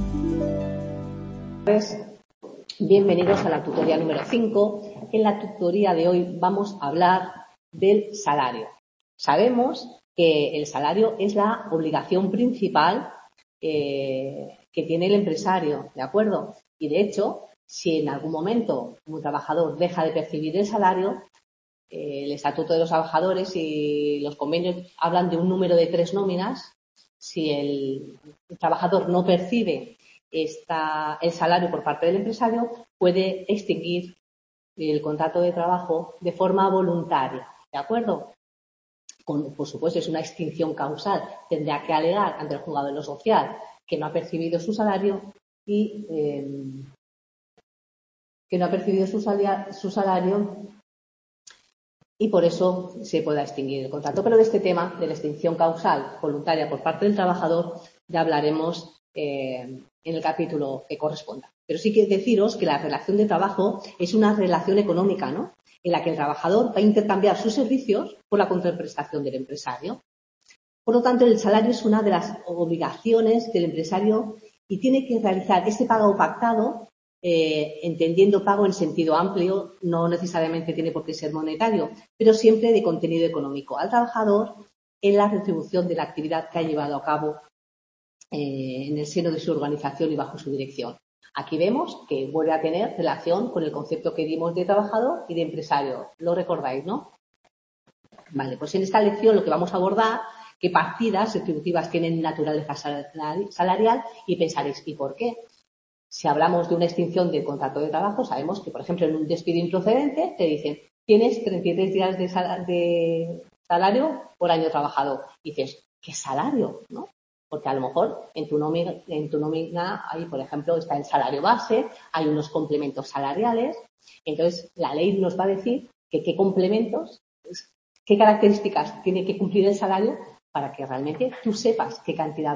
Bienvenidos a la tutoría número 5. En la tutoría de hoy vamos a hablar del salario. Sabemos que el salario es la obligación principal que tiene el empresario, ¿de acuerdo? Y de hecho, si en algún momento un trabajador deja de percibir el salario, el Estatuto de los Trabajadores y los convenios hablan de un número de 3 nóminas. Si el trabajador no percibe el salario por parte del empresario, puede extinguir el contrato de trabajo de forma voluntaria, ¿de acuerdo? Por supuesto, es una extinción causal. Tendrá que alegar ante el juzgado de lo social que no ha percibido su salario y y por eso se pueda extinguir el contrato. Pero de este tema, de la extinción causal voluntaria por parte del trabajador, ya hablaremos en el capítulo que corresponda. Pero sí que deciros que la relación de trabajo es una relación económica, ¿no?, en la que el trabajador va a intercambiar sus servicios por la contraprestación del empresario. Por lo tanto, el salario es una de las obligaciones del empresario y tiene que realizar ese pago pactado, entendiendo pago en sentido amplio, no necesariamente tiene por qué ser monetario, pero siempre de contenido económico al trabajador en la retribución de la actividad que ha llevado a cabo en el seno de su organización y bajo su dirección. Aquí vemos que vuelve a tener relación con el concepto que dimos de trabajador y de empresario. ¿Lo recordáis, no? Vale, pues en esta lección lo que vamos a abordar, qué partidas retributivas tienen naturaleza salarial, y pensaréis, ¿y por qué? Si hablamos de una extinción del contrato de trabajo, sabemos que, por ejemplo, en un despido improcedente te dicen, tienes 33 días de salario por año trabajado. Y dices, ¿qué salario?, ¿no? Porque a lo mejor en tu nómina ahí, por ejemplo, está el salario base, hay unos complementos salariales. Entonces, la ley nos va a decir que qué complementos, qué características tiene que cumplir el salario para que realmente tú sepas qué cantidad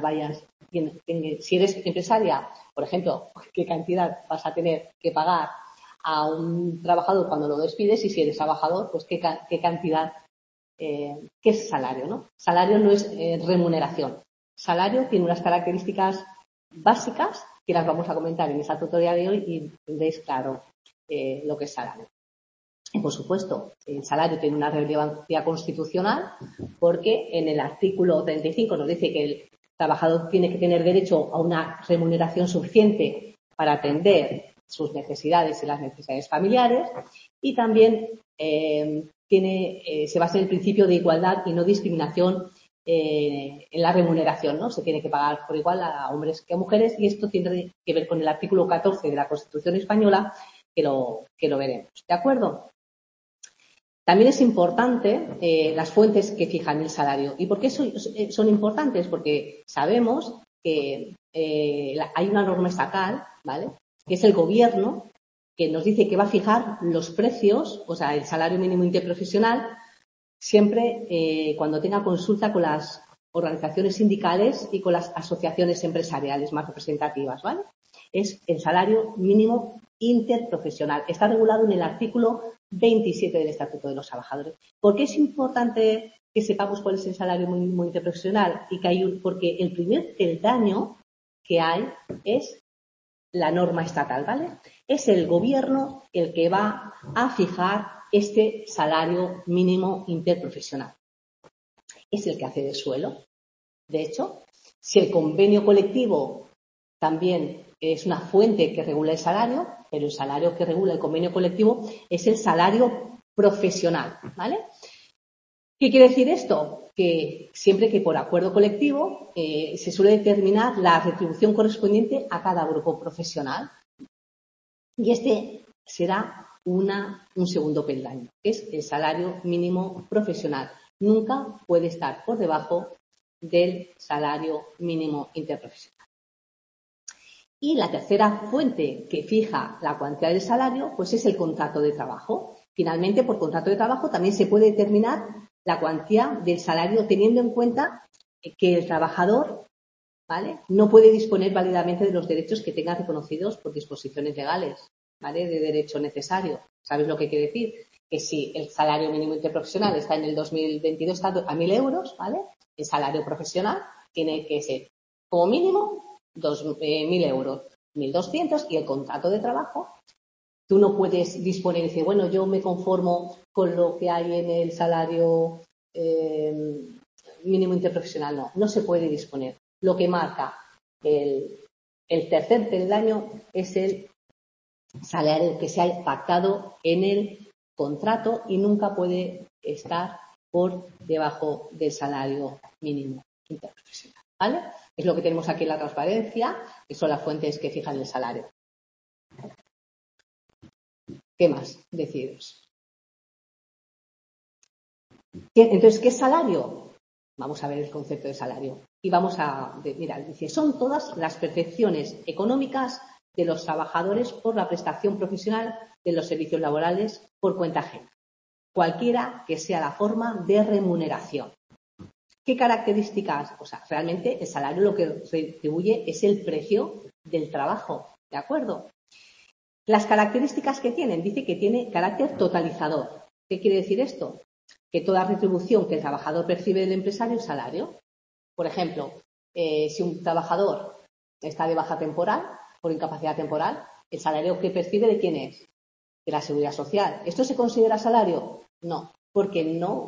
si eres empresaria, por ejemplo, qué cantidad vas a tener que pagar a un trabajador cuando lo despides, y si eres trabajador, pues qué cantidad, qué es salario, ¿no? Salario no es remuneración. Salario tiene unas características básicas que las vamos a comentar en esta tutorial de hoy y tendréis claro lo que es salario. Y, por supuesto, el salario tiene una relevancia constitucional porque en el artículo 35 nos dice que el trabajador tiene que tener derecho a una remuneración suficiente para atender sus necesidades y las necesidades familiares, y también se basa en el principio de igualdad y no discriminación en la remuneración, ¿no? Se tiene que pagar por igual a hombres que a mujeres, y esto tiene que ver con el artículo 14 de la Constitución española, que lo veremos. ¿De acuerdo? También es importante las fuentes que fijan el salario. ¿Y por qué son importantes? Porque sabemos que hay una norma estatal, ¿vale?, que es el gobierno, que nos dice que va a fijar los precios, o sea, el salario mínimo interprofesional, siempre cuando tenga consulta con las organizaciones sindicales y con las asociaciones empresariales más representativas, ¿vale? Es el salario mínimo interprofesional. Está regulado en el artículo 27 del Estatuto de los Trabajadores. ¿Por qué es importante que sepamos cuál es el salario mínimo interprofesional? Porque el primer peldaño que hay es la norma estatal, ¿vale? Es el gobierno el que va a fijar este salario mínimo interprofesional. Es el que hace de suelo. De hecho, si el convenio colectivo también es una fuente que regula el salario, pero el salario que regula el convenio colectivo es el salario profesional, ¿vale? ¿Qué quiere decir esto? Que siempre que por acuerdo colectivo se suele determinar la retribución correspondiente a cada grupo profesional. Y este será un segundo peldaño, que es el salario mínimo profesional. Nunca puede estar por debajo del salario mínimo interprofesional. Y la tercera fuente que fija la cuantía del salario, pues es el contrato de trabajo. Finalmente, por contrato de trabajo también se puede determinar la cuantía del salario teniendo en cuenta que el trabajador, ¿vale?, no puede disponer válidamente de los derechos que tenga reconocidos por disposiciones legales, ¿vale?, de derecho necesario. ¿Sabéis lo que quiere decir? Que si el salario mínimo interprofesional está en el 2022 está a 1.000 euros, ¿vale?, el salario profesional tiene que ser como mínimo 2.000 euros, 1.200 y el contrato de trabajo. Tú no puedes disponer y decir, bueno, yo me conformo con lo que hay en el salario mínimo interprofesional. No se puede disponer. Lo que marca el tercer peldaño es el salario que se ha pactado en el contrato y nunca puede estar por debajo del salario mínimo interprofesional. ¿Vale? Es lo que tenemos aquí en la transparencia, que son las fuentes que fijan el salario. ¿Qué más deciros? Entonces, ¿qué es salario? Vamos a ver el concepto de salario. Y vamos a mirar, dice, son todas las percepciones económicas de los trabajadores por la prestación profesional de los servicios laborales por cuenta ajena, cualquiera que sea la forma de remuneración. ¿Qué características? O sea, realmente el salario lo que retribuye es el precio del trabajo, ¿de acuerdo? Las características que tienen, dice que tiene carácter totalizador. ¿Qué quiere decir esto? Que toda retribución que el trabajador percibe del empresario es salario. Por ejemplo, si un trabajador está de baja temporal, por incapacidad temporal, el salario que percibe ¿de quién es? De la Seguridad Social. ¿Esto se considera salario? No, porque no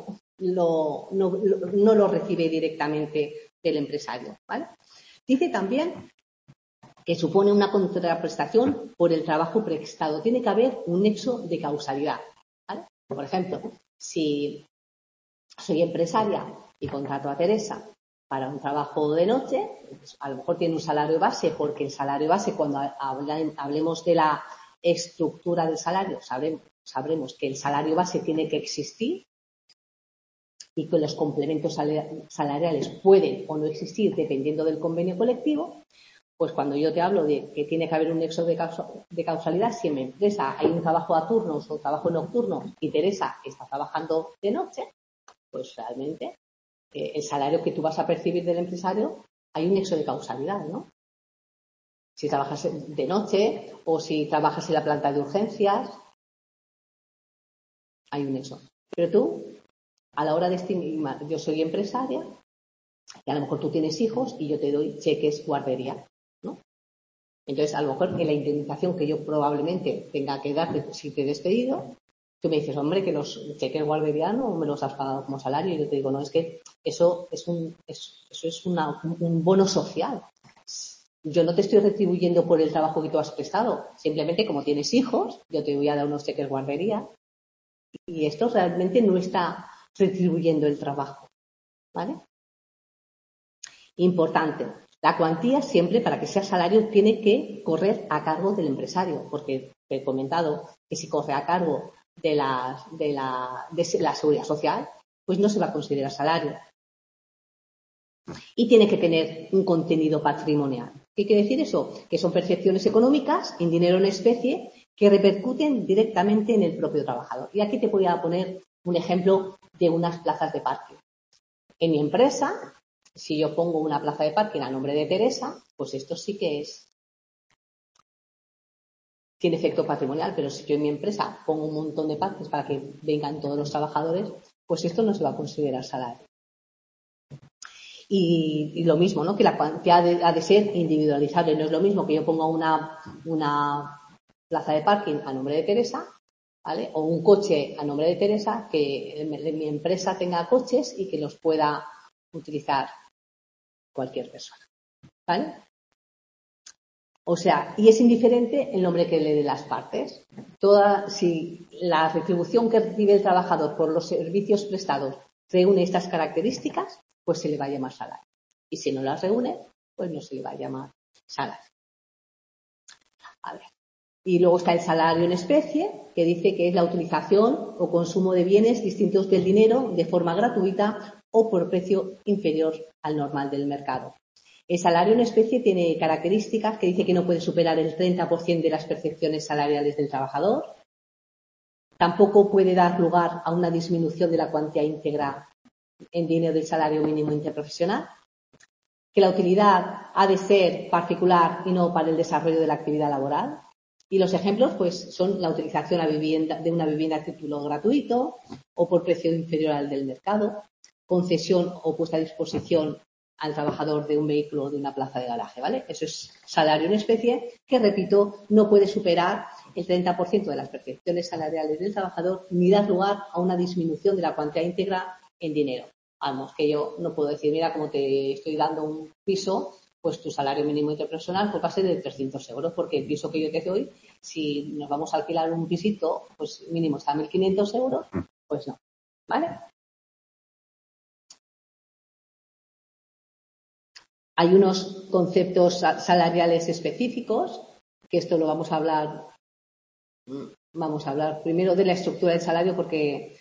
lo recibe directamente del empresario, ¿vale? Dice también que supone una contraprestación por el trabajo prestado. Tiene que haber un nexo de causalidad, ¿vale? Por ejemplo, si soy empresaria y contrato a Teresa para un trabajo de noche, pues a lo mejor tiene un salario base, porque el salario base, cuando hablemos de la estructura del salario, sabremos que el salario base tiene que existir y que los complementos salariales pueden o no existir dependiendo del convenio colectivo. Pues cuando yo te hablo de que tiene que haber un nexo de causalidad, si en mi empresa hay un trabajo a turnos o trabajo nocturno y Teresa está trabajando de noche, pues realmente el salario que tú vas a percibir del empresario, hay un nexo de causalidad, ¿no? Si trabajas de noche o si trabajas en la planta de urgencias, hay un nexo. Pero tú, a la hora de estimar, yo soy empresaria y a lo mejor tú tienes hijos y yo te doy cheques guardería, ¿no? Entonces, a lo mejor en la indemnización que yo probablemente tenga que darte si te he despedido, tú me dices, hombre, que los cheques guardería no me los has pagado como salario. Y yo te digo, no, es que eso es un bono social. Yo no te estoy retribuyendo por el trabajo que tú has prestado. Simplemente, como tienes hijos, yo te voy a dar unos cheques guardería. Y esto realmente no está retribuyendo el trabajo, ¿vale? Importante. La cuantía siempre, para que sea salario, tiene que correr a cargo del empresario, porque te he comentado que si corre a cargo de la Seguridad Social, pues no se va a considerar salario. Y tiene que tener un contenido patrimonial. ¿Qué quiere decir eso? Que son percepciones económicas en dinero en especie que repercuten directamente en el propio trabajador. Y aquí te voy a poner un ejemplo de unas plazas de parking. En mi empresa, si yo pongo una plaza de parking a nombre de Teresa, pues esto sí que tiene efecto patrimonial, pero si yo en mi empresa pongo un montón de parkings para que vengan todos los trabajadores, pues esto no se va a considerar salario. Y lo mismo, ¿no? Que la cuantía ha de ser individualizable. No es lo mismo que yo ponga una plaza de parking a nombre de Teresa, ¿vale? O un coche a nombre de Teresa, que mi empresa tenga coches y que los pueda utilizar cualquier persona, ¿vale? O sea, y es indiferente el nombre que le dé las partes. Si la retribución que recibe el trabajador por los servicios prestados reúne estas características, pues se le va a llamar salario. Y si no las reúne, pues no se le va a llamar salario. A ver. Y luego está el salario en especie, que dice que es la utilización o consumo de bienes distintos del dinero de forma gratuita o por precio inferior al normal del mercado. El salario en especie tiene características que dice que no puede superar el 30% de las percepciones salariales del trabajador. Tampoco puede dar lugar a una disminución de la cuantía íntegra en dinero del salario mínimo interprofesional. Que la utilidad ha de ser particular y no para el desarrollo de la actividad laboral. Y los ejemplos, pues, son la utilización de una vivienda a título gratuito o por precio inferior al del mercado, concesión o puesta a disposición al trabajador de un vehículo o de una plaza de garaje, ¿vale? Eso es salario en especie que, repito, no puede superar el 30% de las percepciones salariales del trabajador ni dar lugar a una disminución de la cuantía íntegra en dinero. Vamos, que yo no puedo decir, mira, como te estoy dando un piso, pues tu salario mínimo interpersonal pues va a ser de 300 euros, porque el piso que yo te doy, si nos vamos a alquilar un pisito, pues mínimo está a 1.500 euros, pues no, ¿vale? Hay unos conceptos salariales específicos, que esto lo vamos a hablar primero de la estructura del salario porque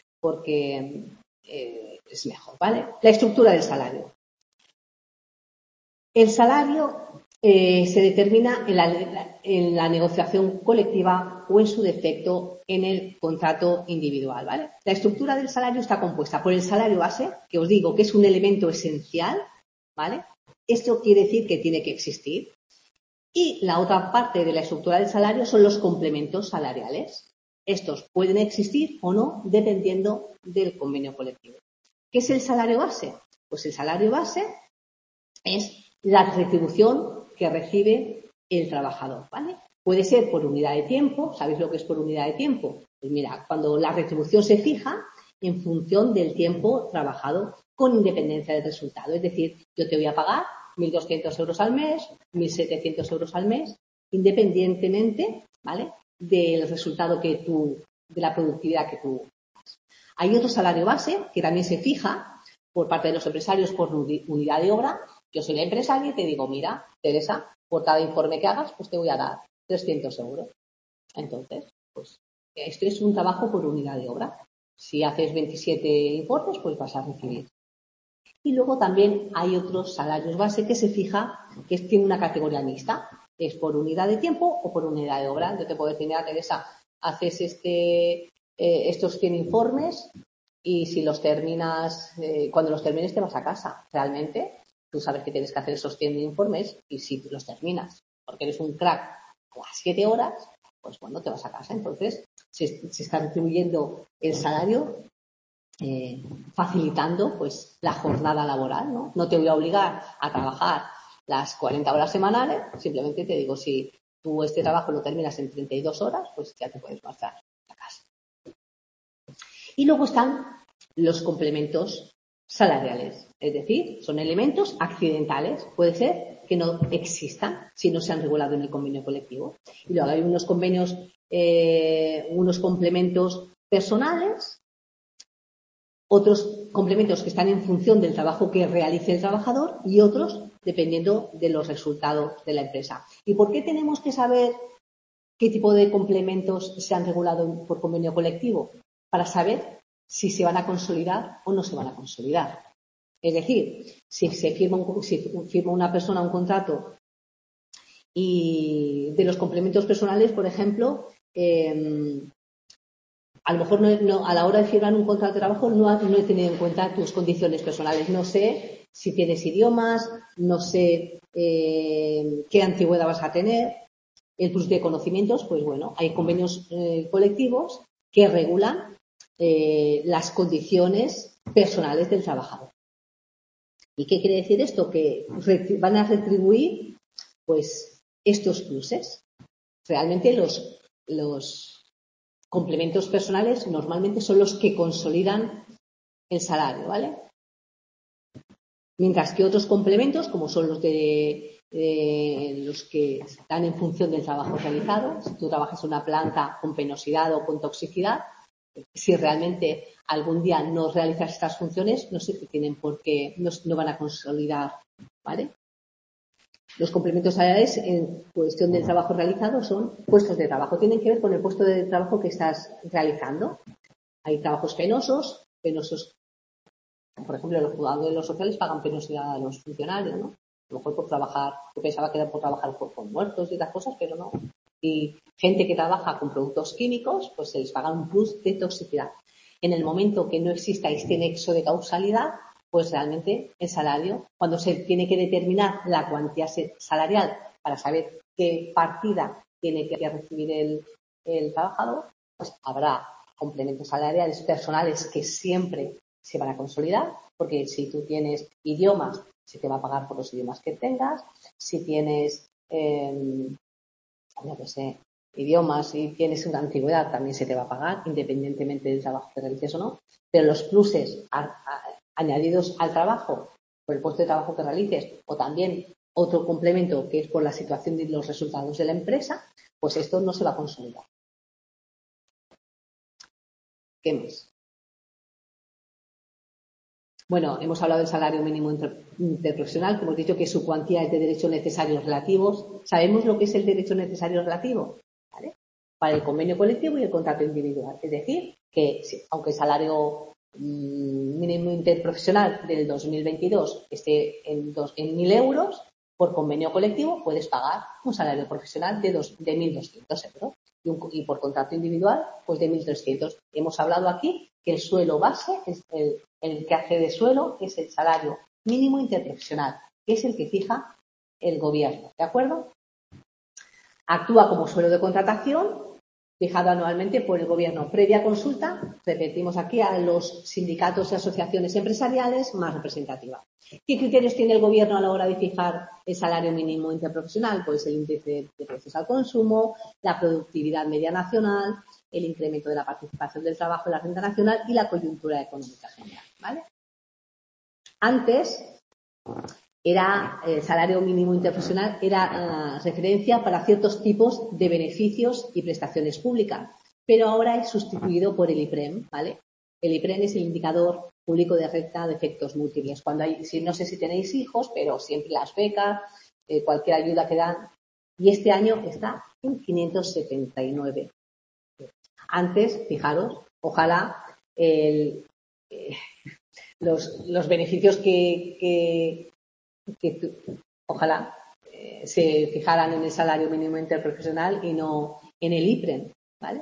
es mejor, ¿vale? La estructura del salario. El salario se determina en la negociación colectiva o, en su defecto, en el contrato individual, ¿vale? La estructura del salario está compuesta por el salario base, que os digo que es un elemento esencial, ¿vale? Esto quiere decir que tiene que existir. Y la otra parte de la estructura del salario son los complementos salariales. Estos pueden existir o no dependiendo del convenio colectivo. ¿Qué es el salario base? Pues el salario base es la retribución que recibe el trabajador, ¿vale? Puede ser por unidad de tiempo. ¿Sabéis lo que es por unidad de tiempo? Pues mira, cuando la retribución se fija en función del tiempo trabajado con independencia del resultado. Es decir, yo te voy a pagar 1.200 euros al mes, 1.700 euros al mes, independientemente, ¿vale?, del resultado de la productividad que tú hagas. Hay otro salario base que también se fija por parte de los empresarios por unidad de obra. Yo soy la empresaria y te digo, mira, Teresa, por cada informe que hagas, pues te voy a dar 300 euros. Entonces, pues esto es un trabajo por unidad de obra. Si haces 27 informes, pues vas a recibir. Y luego también hay otros salarios base que se fija, que tiene una categoría mixta. Es por unidad de tiempo o por unidad de obra. Yo te puedo decir, mira, Teresa, haces estos 100 informes y si los terminas, cuando los termines te vas a casa. Realmente, tú sabes que tienes que hacer esos 100 informes y si los terminas, porque eres un crack a las 7 horas, pues bueno, te vas a casa. Entonces, se está retribuyendo el salario facilitando pues la jornada laboral, ¿no? No te voy a obligar a trabajar las 40 horas semanales, simplemente te digo, si tú este trabajo lo terminas en 32 horas, pues ya te puedes marchar a casa. Y luego están los complementos salariales, es decir, son elementos accidentales. Puede ser que no existan si no se han regulado en el convenio colectivo. Y luego hay unos convenios, unos complementos personales, otros complementos que están en función del trabajo que realice el trabajador y otros dependiendo de los resultados de la empresa. ¿Y por qué tenemos que saber qué tipo de complementos se han regulado por convenio colectivo? Para saber si se van a consolidar o no se van a consolidar. Es decir, si firma una persona un contrato y de los complementos personales, por ejemplo, a lo mejor a la hora de firmar un contrato de trabajo no he tenido en cuenta tus condiciones personales. No sé si tienes idiomas, no sé qué antigüedad vas a tener, el plus de conocimientos. Pues bueno, hay convenios colectivos que regulan las condiciones personales del trabajador. ¿Y qué quiere decir esto? Que van a retribuir pues estos pluses. Realmente los complementos personales normalmente son los que consolidan el salario, ¿vale? Mientras que otros complementos, como son los que están en función del trabajo realizado, si tú trabajas en una planta con penosidad o con toxicidad, si realmente algún día no realizas estas funciones, no se tienen por qué, no van a consolidar, ¿vale? Los complementos salariales en cuestión del trabajo realizado son puestos de trabajo. Tienen que ver con el puesto de trabajo que estás realizando. Hay trabajos penosos, por ejemplo, los juzgados de los sociales pagan penosidad a los funcionarios, ¿no? A lo mejor por trabajar, yo pensaba que era por trabajar con muertos y otras cosas, pero no. Y gente que trabaja con productos químicos, pues se les paga un plus de toxicidad. En el momento que no exista este nexo de causalidad, pues realmente el salario, cuando se tiene que determinar la cuantía salarial para saber qué partida tiene que recibir el trabajador, pues habrá complementos salariales personales que siempre se van a consolidar, porque si tú tienes idiomas se te va a pagar por los idiomas que tengas. Si tienes, yo qué sé, idiomas y tienes una antigüedad, también se te va a pagar, independientemente del trabajo que realices o no. Pero los pluses añadidos al trabajo, por el puesto de trabajo que realices, o también otro complemento que es por la situación de los resultados de la empresa, pues esto no se va a consolidar. ¿Qué más? Bueno, hemos hablado del salario mínimo interprofesional, que hemos dicho que su cuantía es de derechos necesarios relativos. ¿Sabemos lo que es el derecho necesario relativo? ¿Vale? Para el convenio colectivo y el contrato individual. Es decir, que aunque el salario mínimo interprofesional del 2022 esté en 1.000 euros, por convenio colectivo puedes pagar un salario profesional de 1.200 euros y por contrato individual pues de 1.300. Hemos hablado aquí que el suelo base, es el que hace de suelo, es el salario mínimo interprofesional, que es el que fija el gobierno, ¿de acuerdo? Actúa como suelo de contratación fijado anualmente por el gobierno previa consulta, repetimos aquí, a los sindicatos y asociaciones empresariales más representativas. ¿Qué criterios tiene el gobierno a la hora de fijar el salario mínimo interprofesional? Pues el índice de precios al consumo, la productividad media nacional, el incremento de la participación del trabajo en la renta nacional y la coyuntura económica general, ¿vale? Antes era el salario mínimo interprofesional, era referencia para ciertos tipos de beneficios y prestaciones públicas, pero ahora es sustituido por el IPREM, ¿vale? El IPREM es el indicador público de renta de efectos múltiples. Cuando hay, no sé si tenéis hijos, pero siempre las becas, cualquier ayuda que dan, y este año está en 579. Antes, fijaros, ojalá los beneficios que ojalá se fijaran en el salario mínimo interprofesional y no en el IPREM, ¿vale?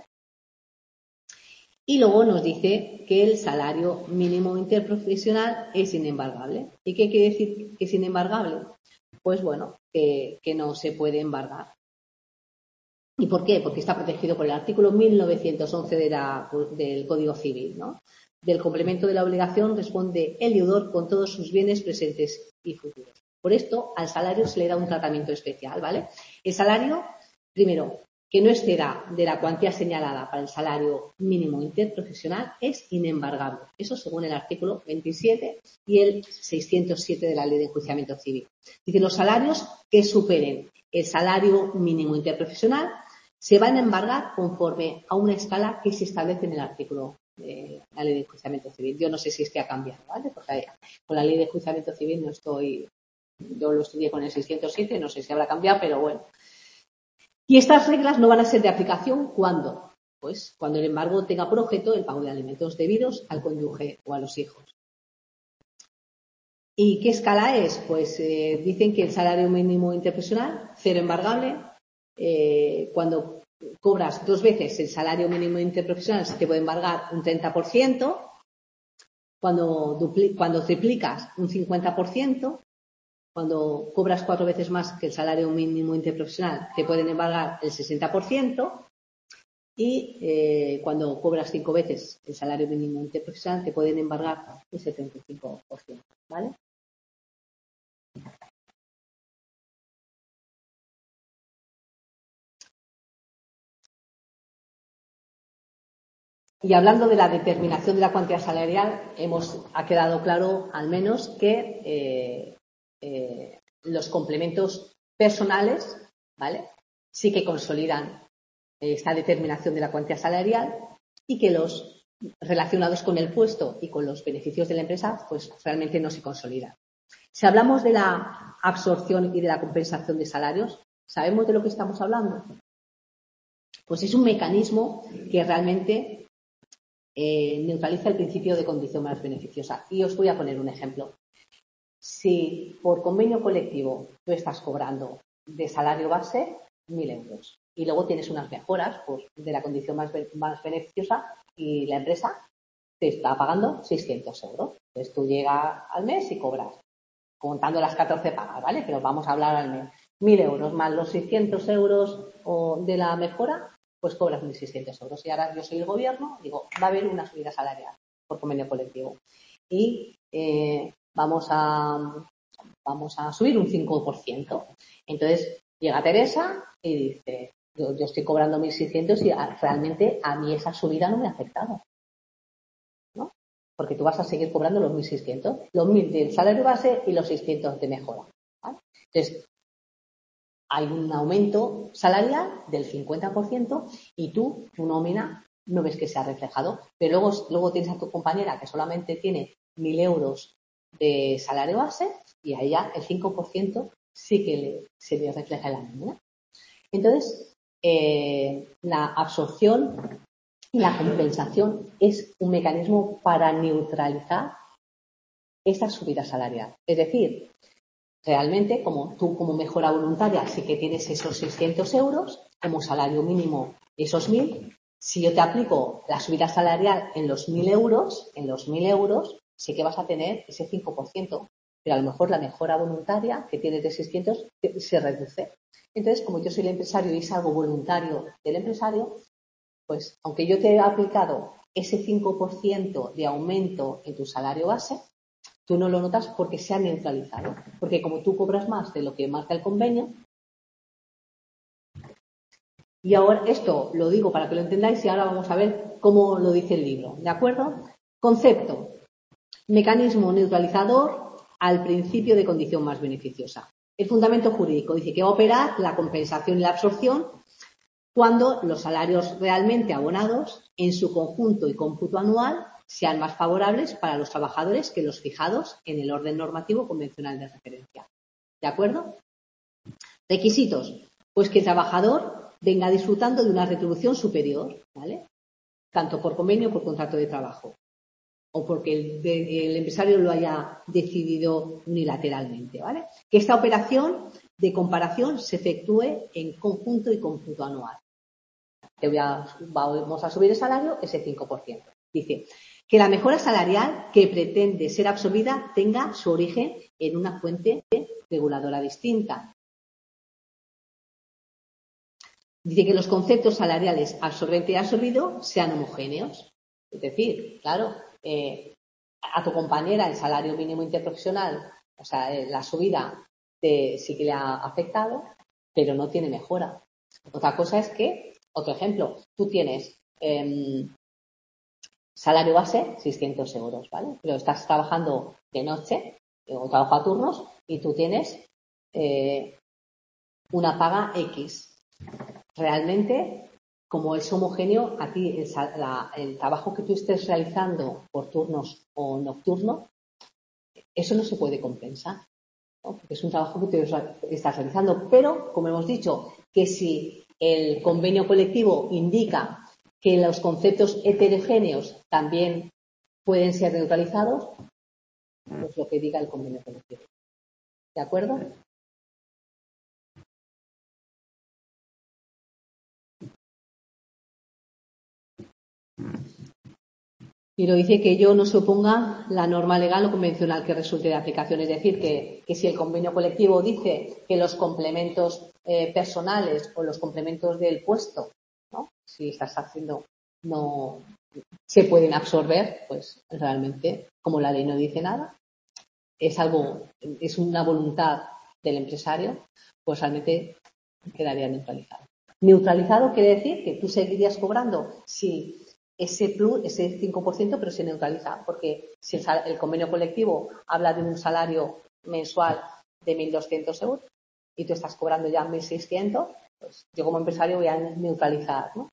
Y luego nos dice que el salario mínimo interprofesional es inembargable. ¿Y qué quiere decir que es inembargable? Pues bueno, que no se puede embargar. ¿Y por qué? Porque está protegido por el artículo 1911 del Código Civil, ¿no? Del complemento de la obligación responde el deudor con todos sus bienes presentes y futuros. Por esto, al salario se le da un tratamiento especial, ¿vale? El salario, primero, que no exceda de la cuantía señalada para el salario mínimo interprofesional, es inembargable. Eso según el artículo 27 y el 607 de la Ley de Enjuiciamiento Civil. Dice, los salarios que superen el salario mínimo interprofesional se van a embargar conforme a una escala que se establece en el artículo de la Ley de Enjuiciamiento Civil. Yo no sé si este ha cambiado, ¿vale? Porque con la Ley de Enjuiciamiento Civil no estoy... Yo lo estudié con el 607, no sé si habrá cambiado, pero bueno. Y estas reglas no van a ser de aplicación ¿cuándo? Pues cuando el embargo tenga por objeto el pago de alimentos debidos al cónyuge o a los hijos. ¿Y qué escala es? Pues dicen que el salario mínimo interprofesional, cero embargable. Cuando cobras 2 veces el salario mínimo interprofesional se te puede embargar un 30%. Cuando triplicas un 50%. Cuando cobras 4 veces más que el salario mínimo interprofesional te pueden embargar el 60%. Y cuando cobras 5 veces el salario mínimo interprofesional te pueden embargar el 75%, ¿vale? Y hablando de la determinación de la cuantía salarial, ha quedado claro al menos que los complementos personales, ¿vale? Sí que consolidan esta determinación de la cuantía salarial y que los relacionados con el puesto y con los beneficios de la empresa, pues realmente no se consolidan. Si hablamos de la absorción y de la compensación de salarios, ¿sabemos de lo que estamos hablando? Pues es un mecanismo que realmente neutraliza el principio de condición más beneficiosa. Y os voy a poner un ejemplo. Si por convenio colectivo tú estás cobrando de salario base 1.000 euros y luego tienes unas mejoras pues, de la condición más beneficiosa y la empresa te está pagando 600 euros. Entonces tú llegas al mes y cobras, contando las 14 pagas, ¿vale? Pero vamos a hablar al mes. 1.000 euros más los 600 euros de la mejora, pues cobras 1.600 euros. Y ahora yo soy el gobierno, digo, va a haber una subida salarial por convenio colectivo. Y vamos a vamos a subir un 5%. Entonces llega Teresa y dice, yo estoy cobrando 1.600 y realmente a mí esa subida no me ha afectado, ¿no? Porque tú vas a seguir cobrando los 1.600, los 1.000 del salario base y los 600 de mejora, ¿vale? Entonces, hay un aumento salarial del 50% y tu nómina no ves que se ha reflejado. Pero luego tienes a tu compañera que solamente tiene 1.000 euros de salario base y a ella el 5% sí que se le refleja en la nómina. Entonces, la absorción y la compensación es un mecanismo para neutralizar esa subida salarial. Es decir, realmente, como tú como mejora voluntaria sí que tienes esos 600 euros, como salario mínimo esos 1.000, si yo te aplico la subida salarial en los 1.000 euros, sí que vas a tener ese 5%, pero a lo mejor la mejora voluntaria que tienes de 600 se reduce. Entonces, como yo soy el empresario y es algo voluntario del empresario, pues aunque yo te he aplicado ese 5% de aumento en tu salario base, tú no lo notas porque se ha neutralizado. Porque como tú cobras más de lo que marca el convenio, y ahora esto lo digo para que lo entendáis y ahora vamos a ver cómo lo dice el libro. ¿De acuerdo? Concepto. Mecanismo neutralizador al principio de condición más beneficiosa. El fundamento jurídico dice que va a operar la compensación y la absorción cuando los salarios realmente abonados en su conjunto y cómputo anual sean más favorables para los trabajadores que los fijados en el orden normativo convencional de referencia. ¿De acuerdo? Requisitos. Pues que el trabajador venga disfrutando de una retribución superior, ¿vale? Tanto por convenio como por contrato de trabajo. O porque el empresario lo haya decidido unilateralmente, ¿vale? Que esta operación de comparación se efectúe en conjunto y cómputo anual. Vamos a subir el salario ese 5%. Dice que la mejora salarial que pretende ser absorbida tenga su origen en una fuente reguladora distinta. Dice que los conceptos salariales absorbente y absorbido sean homogéneos. Es decir, claro, a tu compañera el salario mínimo interprofesional, o sea, la subida sí que le ha afectado, pero no tiene mejora. Otra cosa es que, otro ejemplo, tú tienes salario base 600 euros, ¿vale? Pero estás trabajando de noche o trabajo a turnos y tú tienes una paga X. Realmente, como es homogéneo, a ti el trabajo que tú estés realizando por turnos o nocturno, eso no se puede compensar, ¿no? Porque es un trabajo que tú estás realizando. Pero, como hemos dicho, que si el convenio colectivo indica que los conceptos heterogéneos también pueden ser neutralizados, pues lo que diga el convenio colectivo. ¿De acuerdo? Y lo dice que ello no se oponga la norma legal o convencional que resulte de aplicación. Es decir, que si el convenio colectivo dice que los complementos personales o los complementos del puesto, ¿no? Si estás haciendo, no se pueden absorber, pues realmente, como la ley no dice nada, es una voluntad del empresario, pues realmente quedaría neutralizado. Neutralizado quiere decir que tú seguirías cobrando si ese plus, ese 5%, pero se neutraliza, porque si el convenio colectivo habla de un salario mensual de 1.200 euros y tú estás cobrando ya 1.600, pues yo como empresario voy a neutralizar, ¿no?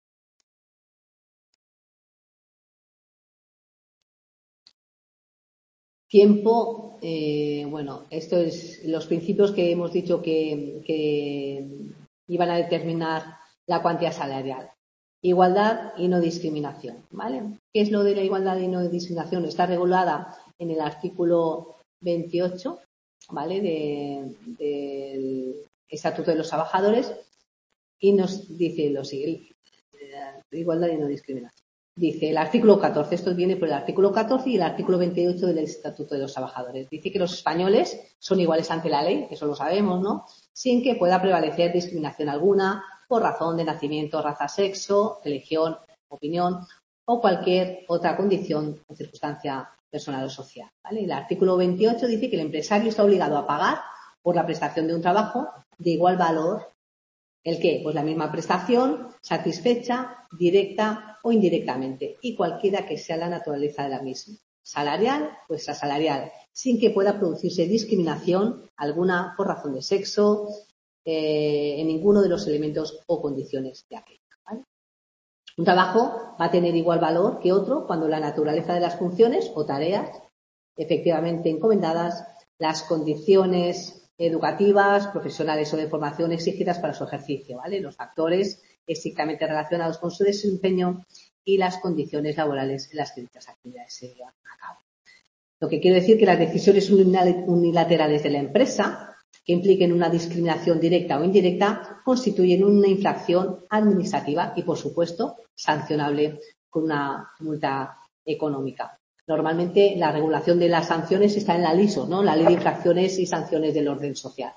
Tiempo, bueno, esto es los principios que hemos dicho que iban a determinar la cuantía salarial. Igualdad y no discriminación, ¿vale? ¿Qué es lo de la igualdad y no discriminación? Está regulada en el artículo 28, ¿vale? Del Estatuto de los Trabajadores y nos dice lo siguiente, igualdad y no discriminación. Dice el artículo 14, esto viene por el artículo 14 y el artículo 28 del Estatuto de los Trabajadores. Dice que los españoles son iguales ante la ley, eso lo sabemos, ¿no? Sin que pueda prevalecer discriminación alguna por razón de nacimiento, raza, sexo, religión, opinión o cualquier otra condición o circunstancia personal o social, ¿vale? El artículo 28 dice que el empresario está obligado a pagar por la prestación de un trabajo de igual valor. ¿El qué? Pues la misma prestación, satisfecha, directa o indirectamente, y cualquiera que sea la naturaleza de la misma. Salarial o extrasalarial, sin que pueda producirse discriminación alguna por razón de sexo, en ninguno de los elementos o condiciones de aquello, ¿vale? Un trabajo va a tener igual valor que otro cuando la naturaleza de las funciones o tareas efectivamente encomendadas, las condiciones educativas, profesionales o de formación exigidas para su ejercicio, ¿vale? Los factores estrictamente relacionados con su desempeño y las condiciones laborales en las que dichas actividades se llevan a cabo. Lo que quiere decir que las decisiones unilaterales de la empresa que impliquen una discriminación directa o indirecta constituyen una infracción administrativa y, por supuesto, sancionable con una multa económica. Normalmente la regulación de las sanciones está en la LISO, ¿no? La Ley de Infracciones y Sanciones del Orden Social.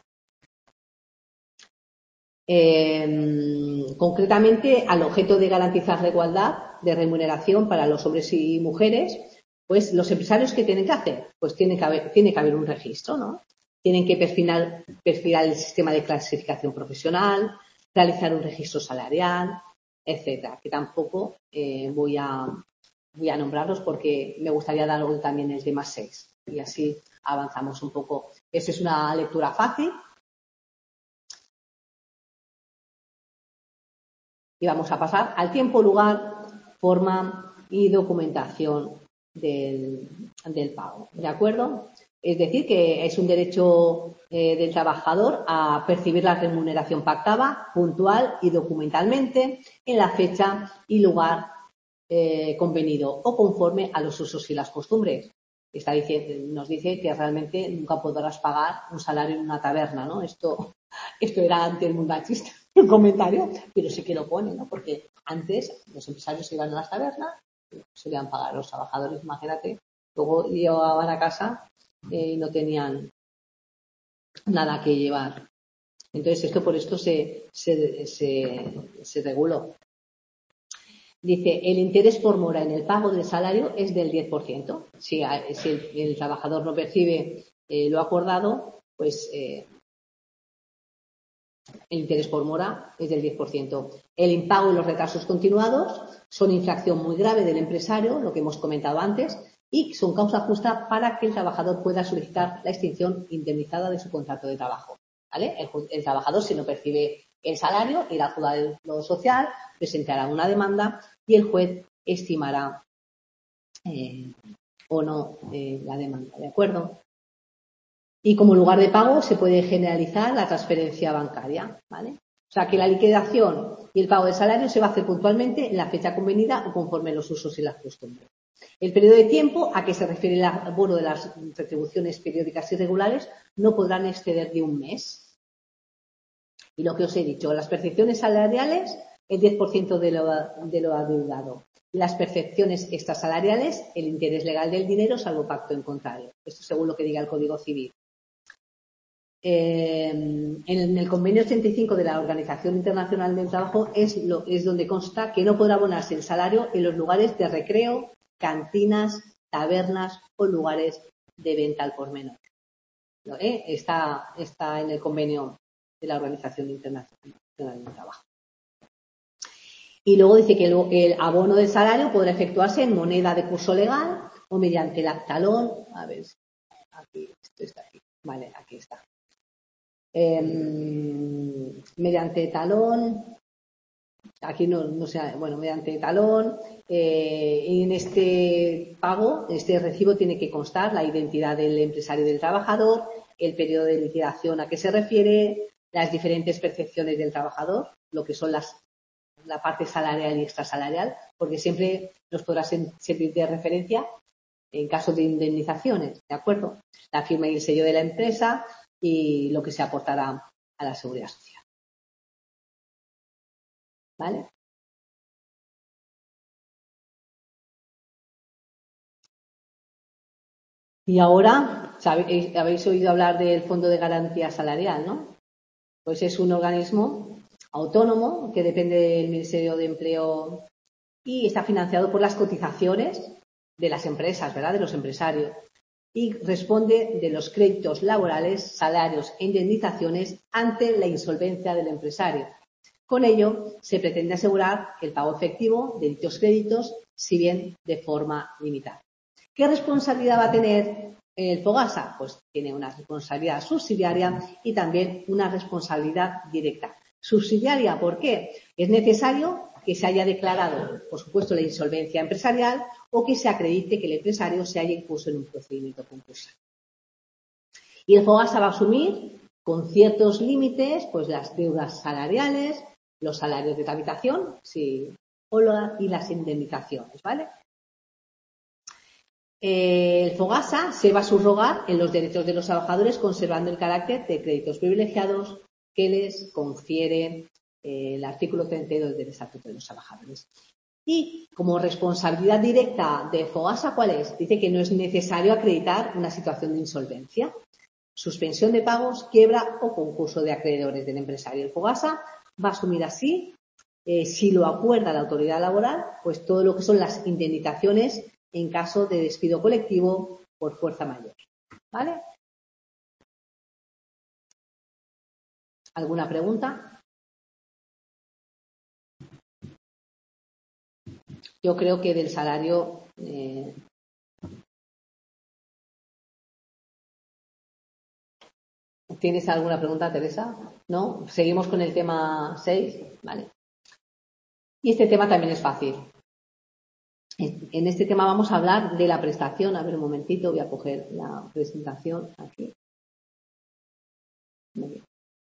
Concretamente, al objeto de garantizar la igualdad de remuneración para los hombres y mujeres, pues los empresarios, ¿qué tienen que hacer? Pues tiene que haber un registro, ¿no? Tienen que perfilar el sistema de clasificación profesional, realizar un registro salarial, etcétera, que tampoco voy a nombrarlos porque me gustaría dar algo también el tema 6 y así avanzamos un poco. Esta es una lectura fácil. Y vamos a pasar al tiempo, lugar, forma y documentación del pago. ¿De acuerdo? Es decir, que es un derecho del trabajador a percibir la remuneración pactada, puntual y documentalmente en la fecha y lugar convenido o conforme a los usos y las costumbres. Nos dice que realmente nunca podrás pagar un salario en una taberna, ¿no? Esto era antes muy machista, un comentario, pero sí que lo pone, ¿no? Porque antes los empresarios se iban a las tabernas, solían pagar a los trabajadores, imagínate, luego llevaban a casa y no tenían nada que llevar. Entonces esto por esto se reguló. Dice, el interés por mora en el pago del salario es del 10%. Si el trabajador no percibe lo acordado, pues el interés por mora es del 10%. El impago y los retrasos continuados son infracción muy grave del empresario, lo que hemos comentado antes, y son causa justa para que el trabajador pueda solicitar la extinción indemnizada de su contrato de trabajo, ¿vale? El trabajador, si no percibe el salario, irá al juzgado social, presentará una demanda y el juez estimará o no la demanda, ¿de acuerdo? Y como lugar de pago se puede generalizar la transferencia bancaria, ¿vale? O sea que la liquidación y el pago del salario se va a hacer puntualmente en la fecha convenida o conforme los usos y las costumbres. El periodo de tiempo a que se refiere el abono de las retribuciones periódicas irregulares no podrán exceder de un mes. Y lo que os he dicho, las percepciones salariales, el 10% de lo adeudado. Y las percepciones extrasalariales, el interés legal del dinero, salvo pacto en contrario. Esto según lo que diga el Código Civil. En el convenio 85 de la Organización Internacional del Trabajo es donde consta que no podrá abonarse el salario en los lugares de recreo, cantinas, tabernas o lugares de venta al por menor. Está en el convenio de la Organización Internacional del Trabajo. Y luego dice que el abono del salario podrá efectuarse en moneda de curso legal o mediante el talón. A ver, aquí, esto está aquí. Vale, aquí está. Mediante talón, aquí no sé, bueno, mediante talón, y en este pago, este recibo tiene que constar la identidad del empresario y del trabajador, el periodo de liquidación a que se refiere, las diferentes percepciones del trabajador, lo que son la parte salarial y extrasalarial, porque siempre nos podrá servir de referencia en caso de indemnizaciones, ¿de acuerdo? La firma y el sello de la empresa y lo que se aportará a la seguridad social. ¿Vale? Y ahora, habéis oído hablar del Fondo de Garantía Salarial, ¿no? Pues es un organismo autónomo que depende del Ministerio de Empleo y está financiado por las cotizaciones de las empresas, ¿verdad? De los empresarios. Y responde de los créditos laborales, salarios e indemnizaciones ante la insolvencia del empresario. Con ello, se pretende asegurar el pago efectivo de dichos créditos, si bien de forma limitada. ¿Qué responsabilidad va a tener el FOGASA? Pues tiene una responsabilidad subsidiaria y también una responsabilidad directa. Subsidiaria, ¿por qué? Es necesario que se haya declarado, por supuesto, la insolvencia empresarial o que se acredite que el empresario se haya incurso en un procedimiento concursario. Y el FOGASA va a asumir con ciertos límites, pues las deudas salariales, los salarios de tramitación, sí, y las indemnizaciones, ¿vale? El FOGASA se va a subrogar en los derechos de los trabajadores conservando el carácter de créditos privilegiados que les confiere el artículo 32 del Estatuto de los Trabajadores. Y como responsabilidad directa de FOGASA, ¿cuál es? Dice que no es necesario acreditar una situación de insolvencia, suspensión de pagos, quiebra o concurso de acreedores del empresario. El FOGASA va a asumir así, si lo acuerda la autoridad laboral, pues todo lo que son las indemnizaciones en caso de despido colectivo por fuerza mayor. ¿Vale? ¿Alguna pregunta? Yo creo que del salario ¿tienes alguna pregunta, Teresa? ¿No? Seguimos con el tema 6. Vale. Y este tema también es fácil. En este tema vamos a hablar de la prestación. A ver, un momentito, voy a coger la presentación aquí. Muy bien.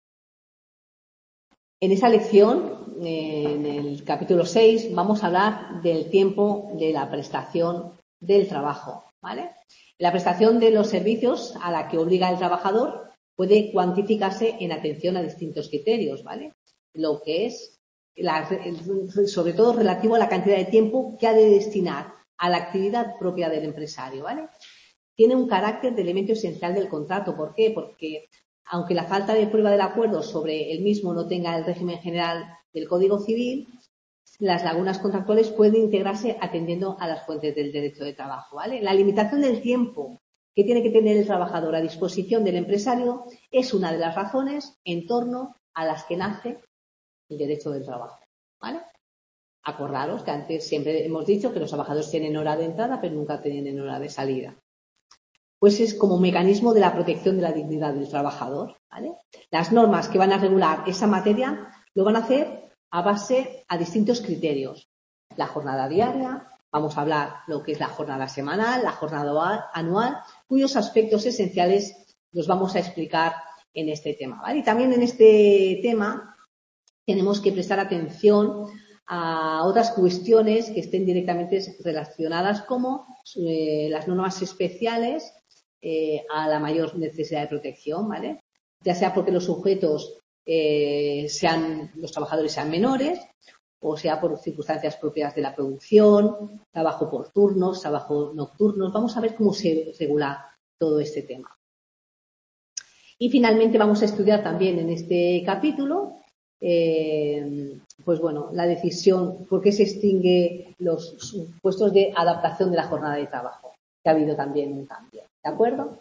En esa lección, en el capítulo 6, vamos a hablar del tiempo de la prestación del trabajo, ¿vale? La prestación de los servicios a la que obliga el trabajador puede cuantificarse en atención a distintos criterios, ¿vale? Lo que es, sobre todo relativo a la cantidad de tiempo que ha de destinar a la actividad propia del empresario, ¿vale? Tiene un carácter de elemento esencial del contrato. ¿Por qué? Porque aunque la falta de prueba del acuerdo sobre el mismo no tenga el régimen general del Código Civil, las lagunas contractuales pueden integrarse atendiendo a las fuentes del derecho de trabajo, ¿vale? La limitación del tiempo que tiene que tener el trabajador a disposición del empresario es una de las razones en torno a las que nace el derecho del trabajo, ¿vale? Acordaros que antes siempre hemos dicho que los trabajadores tienen hora de entrada pero nunca tienen hora de salida. Pues es como un mecanismo de la protección de la dignidad del trabajador, ¿vale? Las normas que van a regular esa materia lo van a hacer a base a distintos criterios. La jornada diaria, vamos a hablar lo que es la jornada semanal, la jornada anual, cuyos aspectos esenciales los vamos a explicar en este tema, ¿vale? Y también en este tema tenemos que prestar atención a otras cuestiones que estén directamente relacionadas como las normas especiales a la mayor necesidad de protección, ¿vale? Ya sea porque los sujetos los trabajadores sean menores, o sea por circunstancias propias de la producción, trabajo por turnos, trabajo nocturnos. Vamos a ver cómo se regula todo este tema. Y finalmente vamos a estudiar también en este capítulo, pues bueno, la decisión, por qué se extingue los supuestos de adaptación de la jornada de trabajo, que ha habido también un cambio. ¿De acuerdo?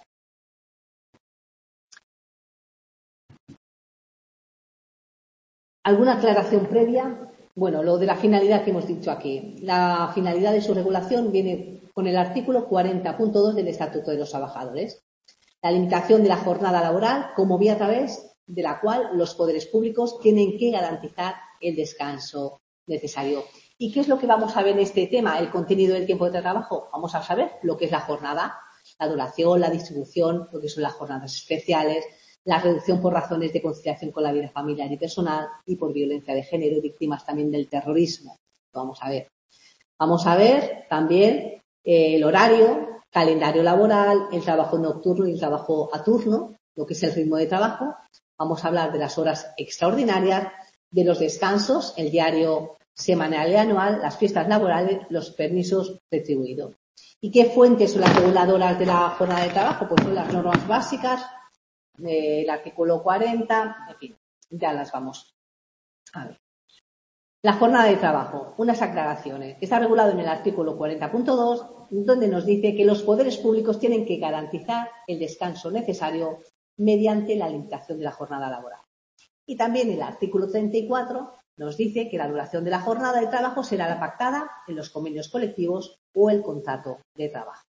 ¿Alguna aclaración previa? Bueno, lo de la finalidad que hemos dicho aquí. La finalidad de su regulación viene con el artículo 40.2 del Estatuto de los Trabajadores. La limitación de la jornada laboral como vía a través de la cual los poderes públicos tienen que garantizar el descanso necesario. ¿Y qué es lo que vamos a ver en este tema? El contenido del tiempo de trabajo. Vamos a saber lo que es la jornada, la duración, la distribución, lo que son las jornadas especiales, la reducción por razones de conciliación con la vida familiar y personal y por violencia de género y víctimas también del terrorismo. Vamos a ver. Vamos a ver también el horario, calendario laboral, el trabajo nocturno y el trabajo a turno, lo que es el ritmo de trabajo. Vamos a hablar de las horas extraordinarias, de los descansos, el diario semanal y anual, las fiestas laborales, los permisos retribuidos. ¿Y qué fuentes son las reguladoras de la jornada de trabajo? Pues son las normas básicas, el artículo 40, en fin, ya las vamos a ver. La jornada de trabajo, unas aclaraciones. Está regulado en el artículo 40.2, donde nos dice que los poderes públicos tienen que garantizar el descanso necesario mediante la limitación de la jornada laboral. Y también el artículo 34 nos dice que la duración de la jornada de trabajo será la pactada en los convenios colectivos o el contrato de trabajo.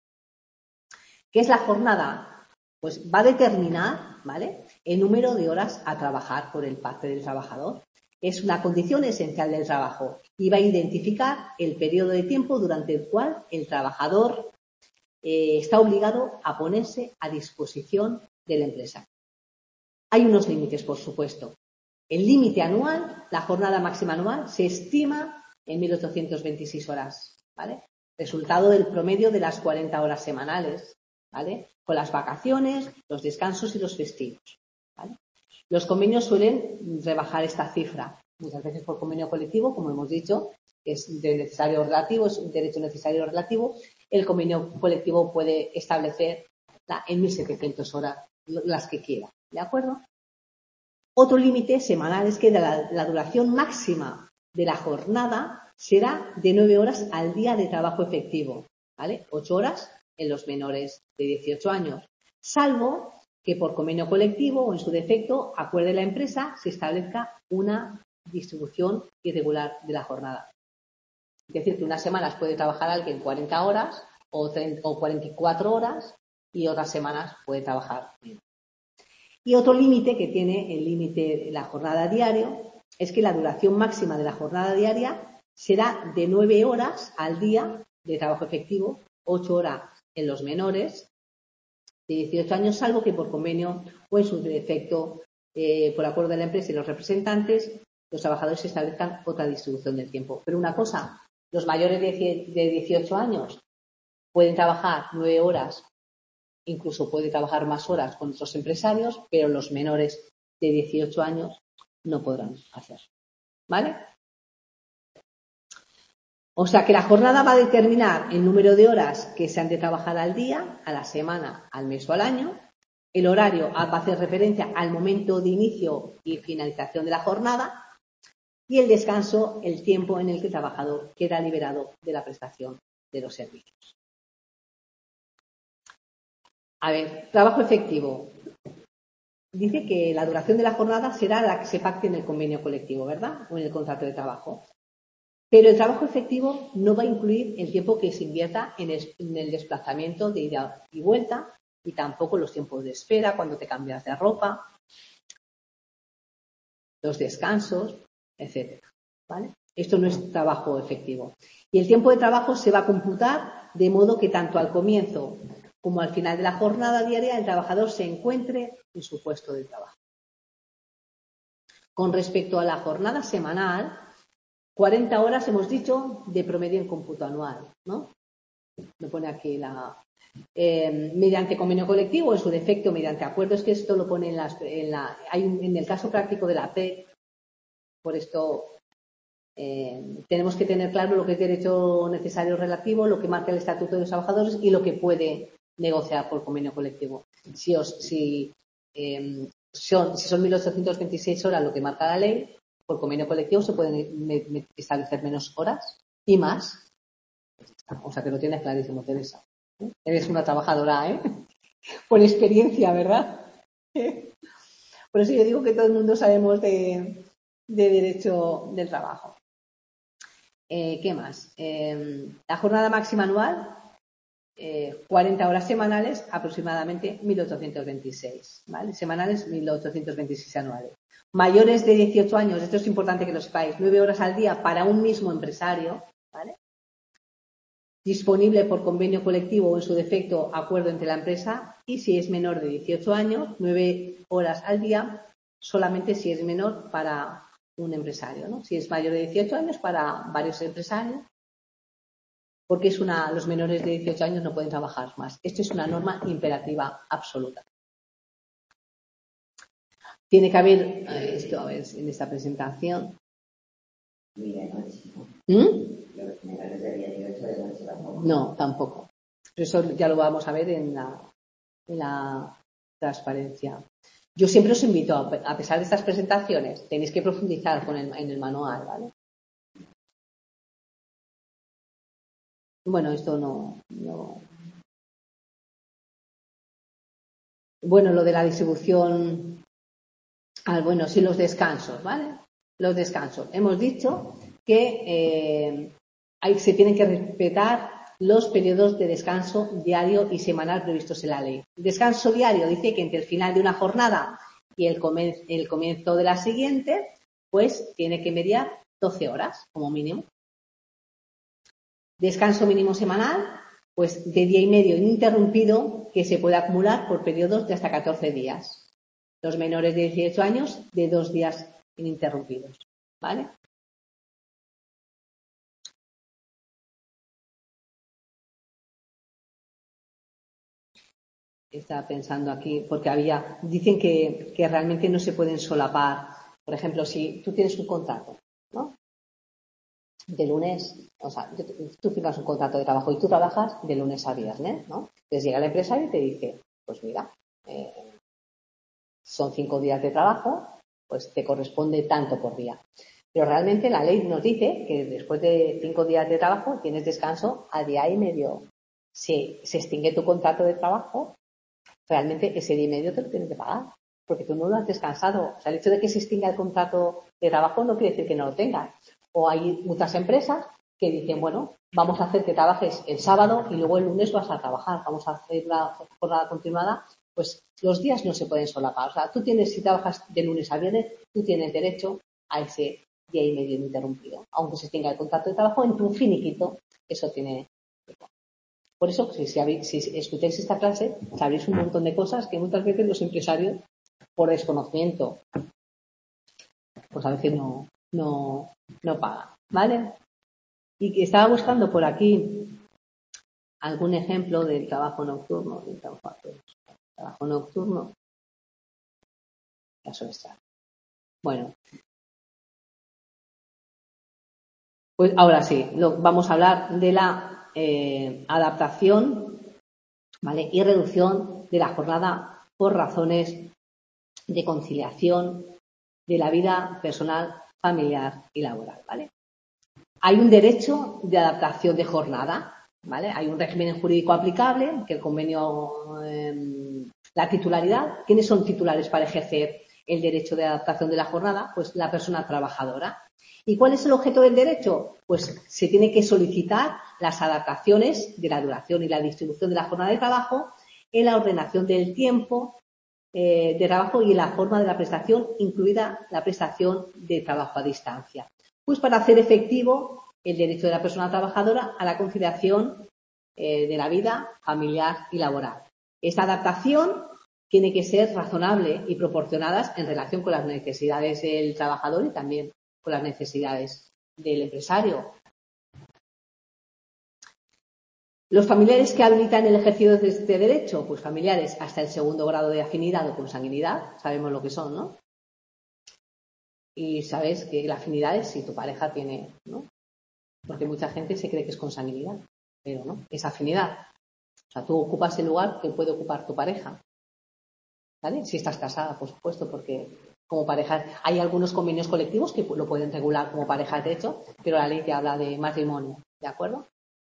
¿Qué es la jornada? Pues va a determinar, ¿vale?, el número de horas a trabajar por el parte del trabajador. Es una condición esencial del trabajo y va a identificar el periodo de tiempo durante el cual el trabajador está obligado a ponerse a disposición de la empresa. Hay unos límites, por supuesto. El límite anual, la jornada máxima anual, se estima en 1.826 horas, ¿vale? Resultado del promedio de las 40 horas semanales, ¿vale?, con las vacaciones, los descansos y los festivos, ¿vale? Los convenios suelen rebajar esta cifra, muchas veces por convenio colectivo, como hemos dicho, que es de necesario relativo, es un derecho necesario relativo. El convenio colectivo puede establecer en 1.700 horas, las que quiera, ¿de acuerdo? Otro límite semanal es que la duración máxima de la jornada será de 9 horas al día de trabajo efectivo, ¿vale? 8 horas en los menores de 18 años, salvo que por convenio colectivo o en su defecto acuerde la empresa se establezca una distribución irregular de la jornada. Es decir, que unas semanas puede trabajar alguien 40 horas o 44 horas y otras semanas puede trabajar menos. Y otro límite que tiene el límite de la jornada diaria es que la duración máxima de la jornada diaria será de 9 horas al día de trabajo efectivo, 8 horas en los menores de 18 años, salvo que por convenio o en su defecto, por acuerdo de la empresa y los representantes, los trabajadores establezcan otra distribución del tiempo. Pero una cosa, los mayores de 18 años pueden trabajar 9 horas, incluso puede trabajar más horas con otros empresarios, pero los menores de 18 años no podrán hacerlo, ¿vale? O sea que la jornada va a determinar el número de horas que se han de trabajar al día, a la semana, al mes o al año. El horario va a hacer referencia al momento de inicio y finalización de la jornada. Y el descanso, el tiempo en el que el trabajador queda liberado de la prestación de los servicios. A ver, trabajo efectivo. Dice que la duración de la jornada será la que se pacte en el convenio colectivo, ¿verdad? O en el contrato de trabajo. Pero el trabajo efectivo no va a incluir el tiempo que se invierta en el desplazamiento de ida y vuelta y tampoco los tiempos de espera cuando te cambias de ropa, los descansos, etcétera, ¿vale? Esto no es trabajo efectivo. Y el tiempo de trabajo se va a computar de modo que tanto al comienzo como al final de la jornada diaria el trabajador se encuentre en su puesto de trabajo. Con respecto a la jornada semanal, 40 horas hemos dicho de promedio en cómputo anual, ¿no? Me pone aquí mediante convenio colectivo, en su defecto mediante acuerdo. Es que esto lo pone en el caso práctico de la PEC. Por esto tenemos que tener claro lo que es derecho necesario relativo, lo que marca el Estatuto de los Trabajadores y lo que puede negociar por convenio colectivo. Si son 1.826 horas lo que marca la ley, por convenio colectivo se pueden establecer menos horas y más. O sea que lo tienes clarísimo, Teresa. Eres una trabajadora, ¿eh? Por experiencia, ¿verdad? Por eso yo digo que todo el mundo sabemos de derecho del trabajo. ¿Qué más? La jornada máxima anual, 40 horas semanales, aproximadamente 1.826, ¿vale? Semanales, 1.826 anuales. Mayores de 18 años, esto es importante que lo sepáis, 9 horas al día para un mismo empresario, ¿vale? Disponible por convenio colectivo o en su defecto acuerdo entre la empresa, y si es menor de 18 años, 9 horas al día solamente si es menor para un empresario, ¿no? Si es mayor de 18 años para varios empresarios, porque los menores de 18 años no pueden trabajar más. Esto es una norma imperativa absoluta. Tiene que haber esto, a ver, en esta presentación. No, tampoco. Eso ya lo vamos a ver en la transparencia. Yo siempre os invito, a pesar de estas presentaciones, tenéis que profundizar en el manual, ¿vale? Bueno, esto no. Bueno, lo de la distribución. Bueno, sí, los descansos, ¿vale? Los descansos. Hemos dicho que se tienen que respetar los periodos de descanso diario y semanal previstos en la ley. El descanso diario dice que entre el final de una jornada y el comienzo de la siguiente, pues tiene que mediar 12 horas como mínimo. Descanso mínimo semanal, pues de día y medio ininterrumpido, que se puede acumular por periodos de hasta 14 días. Los menores de 18 años, de 2 días ininterrumpidos. ¿Vale? Estaba pensando aquí, porque dicen que realmente no se pueden solapar. Por ejemplo, si tú tienes un contrato, ¿no? De lunes, o sea, tú firmas un contrato de trabajo y tú trabajas de lunes a viernes, ¿no? Entonces llega el empresario y te dice, pues mira, son 5 días de trabajo, pues te corresponde tanto por día. Pero realmente la ley nos dice que después de 5 días de trabajo tienes descanso a día y medio. Si se extingue tu contrato de trabajo, realmente ese día y medio te lo tienes que pagar, porque tú no lo has descansado. O sea, el hecho de que se extinga el contrato de trabajo no quiere decir que no lo tengas. O hay muchas empresas que dicen, bueno, vamos a hacer que trabajes el sábado y luego el lunes vas a trabajar, vamos a hacer la jornada continuada. Pues los días no se pueden solapar. O sea, si trabajas de lunes a viernes, tú tienes derecho a ese día y medio ininterrumpido. Aunque se extinga el contrato de trabajo, en tu finiquito, eso tiene. Por eso, si escucháis esta clase, sabréis un montón de cosas que muchas veces los empresarios, por desconocimiento, pues a veces no pagan. ¿Vale? Y que estaba buscando por aquí algún ejemplo del trabajo nocturno. Trabajo nocturno. Eso está. Bueno. Pues ahora sí, vamos a hablar de la adaptación, ¿vale? Y reducción de la jornada por razones de conciliación de la vida personal, familiar y laboral, ¿vale? Hay un derecho de adaptación de jornada, ¿vale? Hay un régimen jurídico aplicable, que el convenio, la titularidad. ¿Quiénes son titulares para ejercer el derecho de adaptación de la jornada? Pues la persona trabajadora. ¿Y cuál es el objeto del derecho? Pues se tiene que solicitar las adaptaciones de la duración y la distribución de la jornada de trabajo en la ordenación del tiempo de trabajo y en la forma de la prestación, incluida la prestación de trabajo a distancia. Pues para hacer efectivo el derecho de la persona trabajadora a la conciliación de la vida familiar y laboral. Esta adaptación tiene que ser razonable y proporcionada en relación con las necesidades del trabajador y también con las necesidades del empresario. Los familiares que habilitan el ejercicio de este derecho, pues familiares hasta el segundo grado de afinidad o consanguinidad, sabemos lo que son, ¿no? Y sabes que la afinidad es si tu pareja tiene, ¿no? Porque mucha gente se cree que es consanguinidad, pero no, es afinidad. O sea, tú ocupas el lugar que puede ocupar tu pareja, ¿vale? Si estás casada, por supuesto, porque como pareja hay algunos convenios colectivos que lo pueden regular como pareja de hecho, pero la ley te habla de matrimonio, ¿de acuerdo?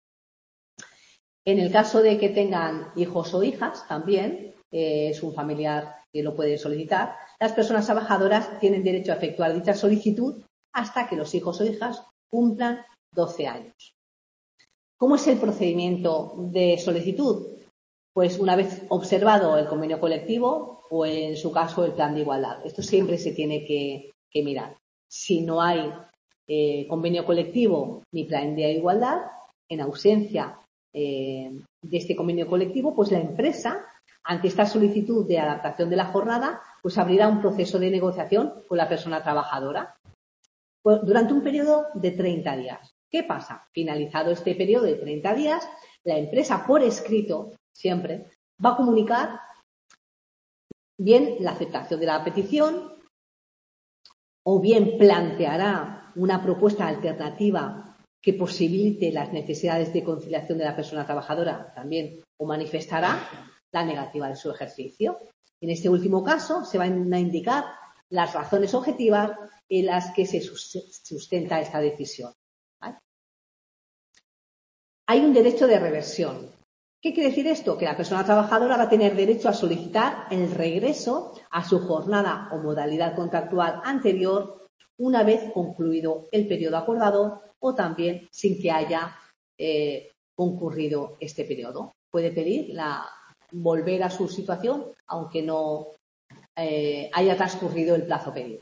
En el caso de que tengan hijos o hijas, también es un familiar que lo puede solicitar. Las personas trabajadoras tienen derecho a efectuar dicha solicitud hasta que los hijos o hijas cumplan 12 años. ¿Cómo es el procedimiento de solicitud? Pues una vez observado el convenio colectivo o en su caso el plan de igualdad. Esto siempre se tiene que mirar. Si no hay convenio colectivo ni plan de igualdad, en ausencia de este convenio colectivo, pues la empresa, ante esta solicitud de adaptación de la jornada, pues abrirá un proceso de negociación con la persona trabajadora durante un periodo de 30 días. ¿Qué pasa? Finalizado este periodo de 30 días, la empresa por escrito siempre va a comunicar bien la aceptación de la petición o bien planteará una propuesta alternativa que posibilite las necesidades de conciliación de la persona trabajadora también o manifestará la negativa de su ejercicio. En este último caso se van a indicar las razones objetivas en las que se sustenta esta decisión. ¿Vale? hay un derecho de reversión. ¿Qué quiere decir esto? Que la persona trabajadora va a tener derecho a solicitar el regreso a su jornada o modalidad contractual anterior una vez concluido el periodo acordado o también sin que haya concurrido este periodo. Puede pedir volver a su situación aunque no haya transcurrido el plazo pedido.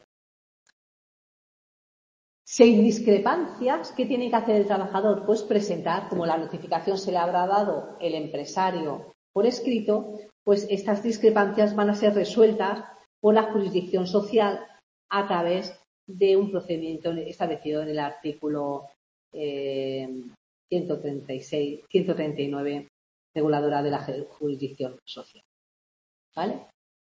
Si hay discrepancias, ¿qué tiene que hacer el trabajador? Pues presentar, como la notificación se le habrá dado el empresario por escrito, pues estas discrepancias van a ser resueltas por la jurisdicción social a través de un procedimiento establecido en el artículo 139, reguladora de la jurisdicción social. ¿Vale?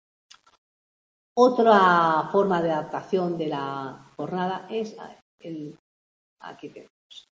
Otra forma de adaptación de la jornada es aquí tenemos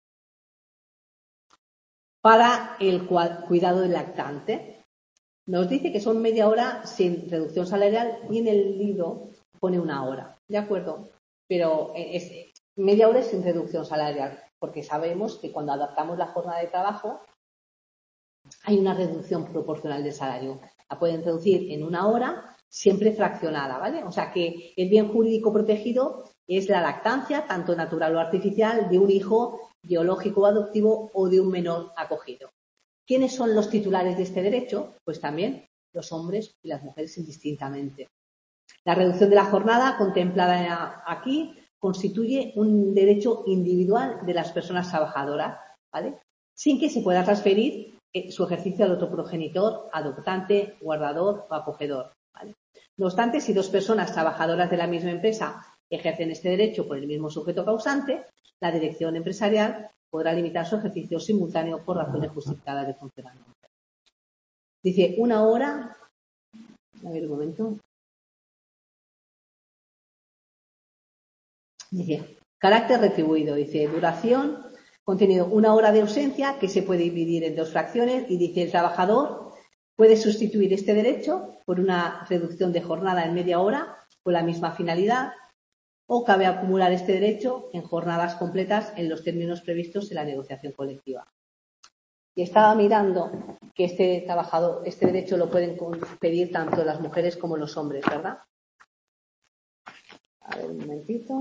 para el cuidado del lactante. Nos dice que son media hora sin reducción salarial y en el libro pone una hora, ¿de acuerdo? Pero es media hora sin reducción salarial, porque sabemos que cuando adaptamos la jornada de trabajo hay una reducción proporcional del salario. La pueden reducir en una hora, siempre fraccionada, ¿vale? O sea que el bien jurídico protegido es la lactancia, tanto natural o artificial, de un hijo biológico o adoptivo o de un menor acogido. ¿Quiénes son los titulares de este derecho? Pues también los hombres y las mujeres indistintamente. La reducción de la jornada contemplada aquí constituye un derecho individual de las personas trabajadoras, ¿vale? Sin que se pueda transferir su ejercicio al otro progenitor, adoptante, guardador o acogedor, ¿vale? No obstante, si dos personas trabajadoras de la misma empresa ejercen este derecho por el mismo sujeto causante, la dirección empresarial podrá limitar su ejercicio simultáneo por razones justificadas de funcionamiento. Dice una hora. A ver un momento. Dice carácter retribuido. Dice duración. Contenido una hora de ausencia que se puede dividir en dos fracciones y dice el trabajador puede sustituir este derecho por una reducción de jornada en media hora con la misma finalidad o cabe acumular este derecho en jornadas completas en los términos previstos en la negociación colectiva. Y estaba mirando que este derecho lo pueden pedir tanto las mujeres como los hombres, ¿verdad? A ver, un momentito.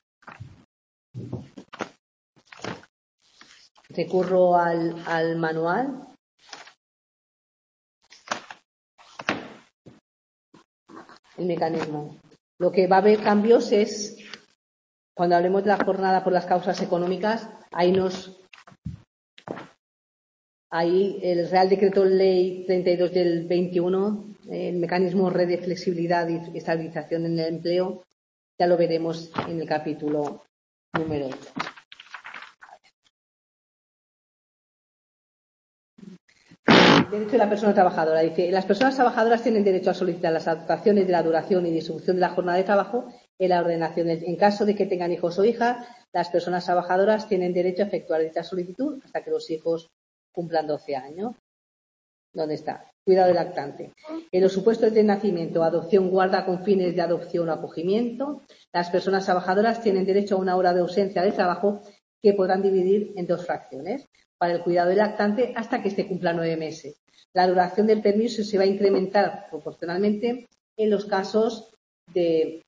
Recurro al manual. El mecanismo. Lo que va a haber cambios es, cuando hablemos de la jornada por las causas económicas, ahí el Real Decreto Ley 32 del 21, el mecanismo red de flexibilidad y estabilización en el empleo, ya lo veremos en el capítulo número 8. Derecho de la persona trabajadora. Dice, las personas trabajadoras tienen derecho a solicitar las adaptaciones de la duración y distribución de la jornada de trabajo en la ordenación. En caso de que tengan hijos o hijas, las personas trabajadoras tienen derecho a efectuar dicha solicitud hasta que los hijos cumplan 12 años. ¿Dónde está? Cuidado del lactante. En los supuestos de nacimiento, adopción, guarda con fines de adopción o acogimiento, las personas trabajadoras tienen derecho a una hora de ausencia de trabajo que podrán dividir en dos fracciones para el cuidado del lactante hasta que éste cumpla 9 meses. La duración del permiso se va a incrementar proporcionalmente en los casos de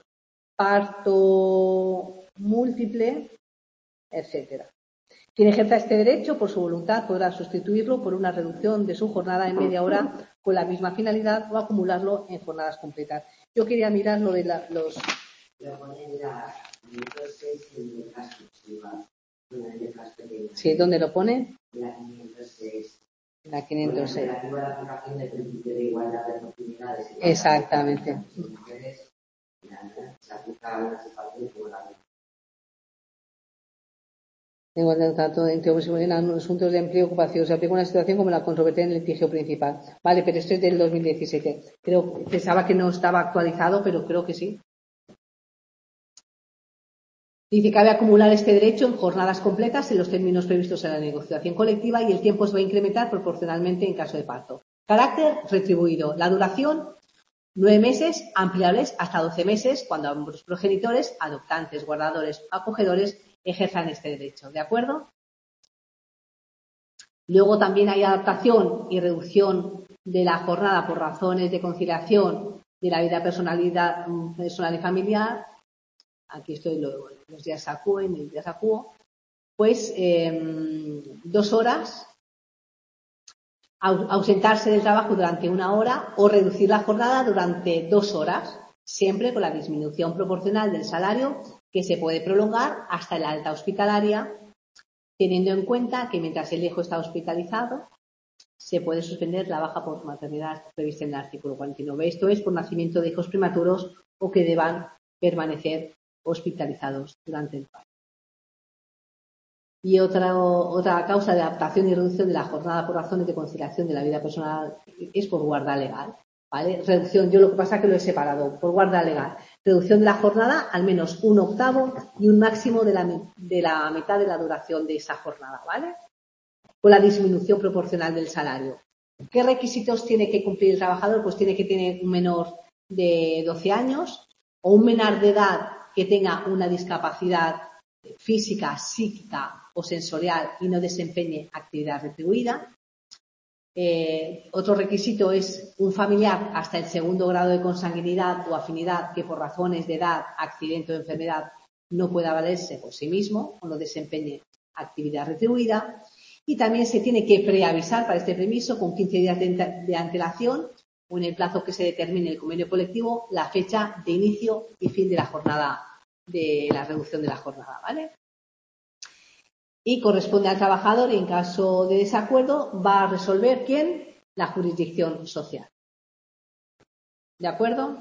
parto múltiple, etcétera. Quien ejerza este derecho por su voluntad podrá sustituirlo por una reducción de su jornada en media hora con la misma finalidad o acumularlo en jornadas completas. Yo quería mirar lo de los... Sí, ¿dónde lo pone? La 506. Exactamente. De igualdad de trato entre hombres y mujeres en asuntos de empleo y ocupación. Se aplica una situación como la controvertida en el litigio principal. Vale, pero esto es del 2017. Pensaba que no estaba actualizado, pero creo que sí. Dice que cabe acumular este derecho en jornadas completas en los términos previstos en la negociación colectiva y el tiempo se va a incrementar proporcionalmente en caso de parto. Carácter retribuido. La duración, 9 meses, ampliables hasta 12 meses cuando ambos progenitores, adoptantes, guardadores o acogedores ejerzan este derecho. ¿De acuerdo? Luego también hay adaptación y reducción de la jornada por razones de conciliación de la vida personal y familiar. Aquí estoy los días acuo, en el días acuo. Pues 2 horas, ausentarse del trabajo durante 1 hora o reducir la jornada durante 2 horas, siempre con la disminución proporcional del salario que se puede prolongar hasta el alta hospitalaria, teniendo en cuenta que mientras el hijo está hospitalizado se puede suspender la baja por maternidad prevista en el artículo 49. Esto es por nacimiento de hijos prematuros o que deban permanecer hospitalizados durante el parto. Y otra causa de adaptación y reducción de la jornada por razones de conciliación de la vida personal es por guarda legal, ¿vale? Reducción, yo lo que pasa es que lo he separado, por guarda legal. Reducción de la jornada al menos 1/8 y un máximo de la mitad de la duración de esa jornada, ¿vale? Con la disminución proporcional del salario. ¿Qué requisitos tiene que cumplir el trabajador? Pues tiene que tener un menor de 12 años o un menor de edad que tenga una discapacidad física, psíquica o sensorial y no desempeñe actividad retribuida. Otro requisito es un familiar hasta el 2º grado de consanguinidad o afinidad que por razones de edad, accidente o enfermedad no pueda valerse por sí mismo o no desempeñe actividad retribuida. Y también se tiene que preavisar para este permiso con 15 días de antelación o en el plazo que se determine el convenio colectivo la fecha de inicio y fin de la jornada, de la reducción de la jornada, ¿vale? Y corresponde al trabajador y en caso de desacuerdo va a resolver ¿quién? La jurisdicción social. ¿De acuerdo?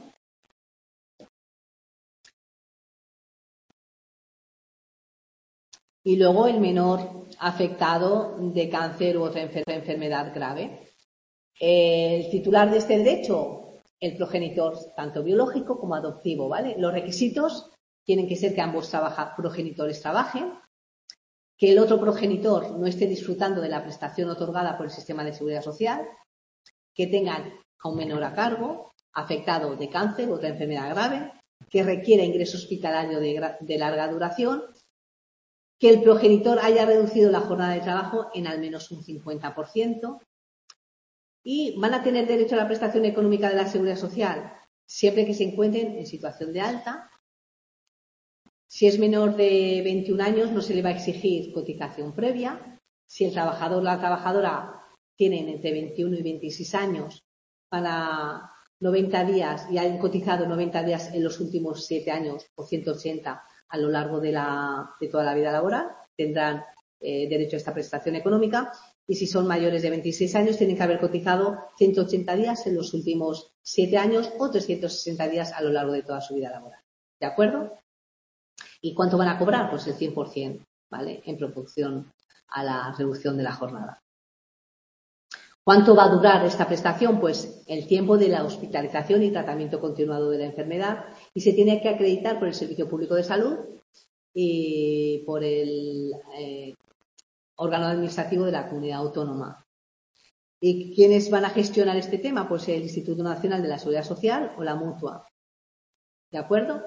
Y luego el menor afectado de cáncer u otra enfermedad grave. El titular de este derecho, el progenitor, tanto biológico como adoptivo, ¿vale? Los requisitos tienen que ser que ambos progenitores trabajen, que el otro progenitor no esté disfrutando de la prestación otorgada por el sistema de seguridad social, que tengan a un menor a cargo, afectado de cáncer u otra enfermedad grave, que requiera ingreso hospitalario de larga duración, que el progenitor haya reducido la jornada de trabajo en al menos un 50%, y van a tener derecho a la prestación económica de la seguridad social siempre que se encuentren en situación de alta. Si es menor de 21 años no se le va a exigir cotización previa. Si el trabajador o la trabajadora tienen entre 21 y 26 años para 90 días y han cotizado 90 días en los últimos 7 años o 180 a lo largo de toda la vida laboral, tendrán derecho a esta prestación económica. Y si son mayores de 26 años, tienen que haber cotizado 180 días en los últimos 7 años o 360 días a lo largo de toda su vida laboral. ¿De acuerdo? ¿Y cuánto van a cobrar? Pues el 100%, ¿vale? En proporción a la reducción de la jornada. ¿Cuánto va a durar esta prestación? Pues el tiempo de la hospitalización y tratamiento continuado de la enfermedad, y se tiene que acreditar por el Servicio Público de Salud y por el órgano administrativo de la comunidad autónoma. ¿Y quiénes van a gestionar este tema? Pues el Instituto Nacional de la Seguridad Social o la Mutua. ¿De acuerdo?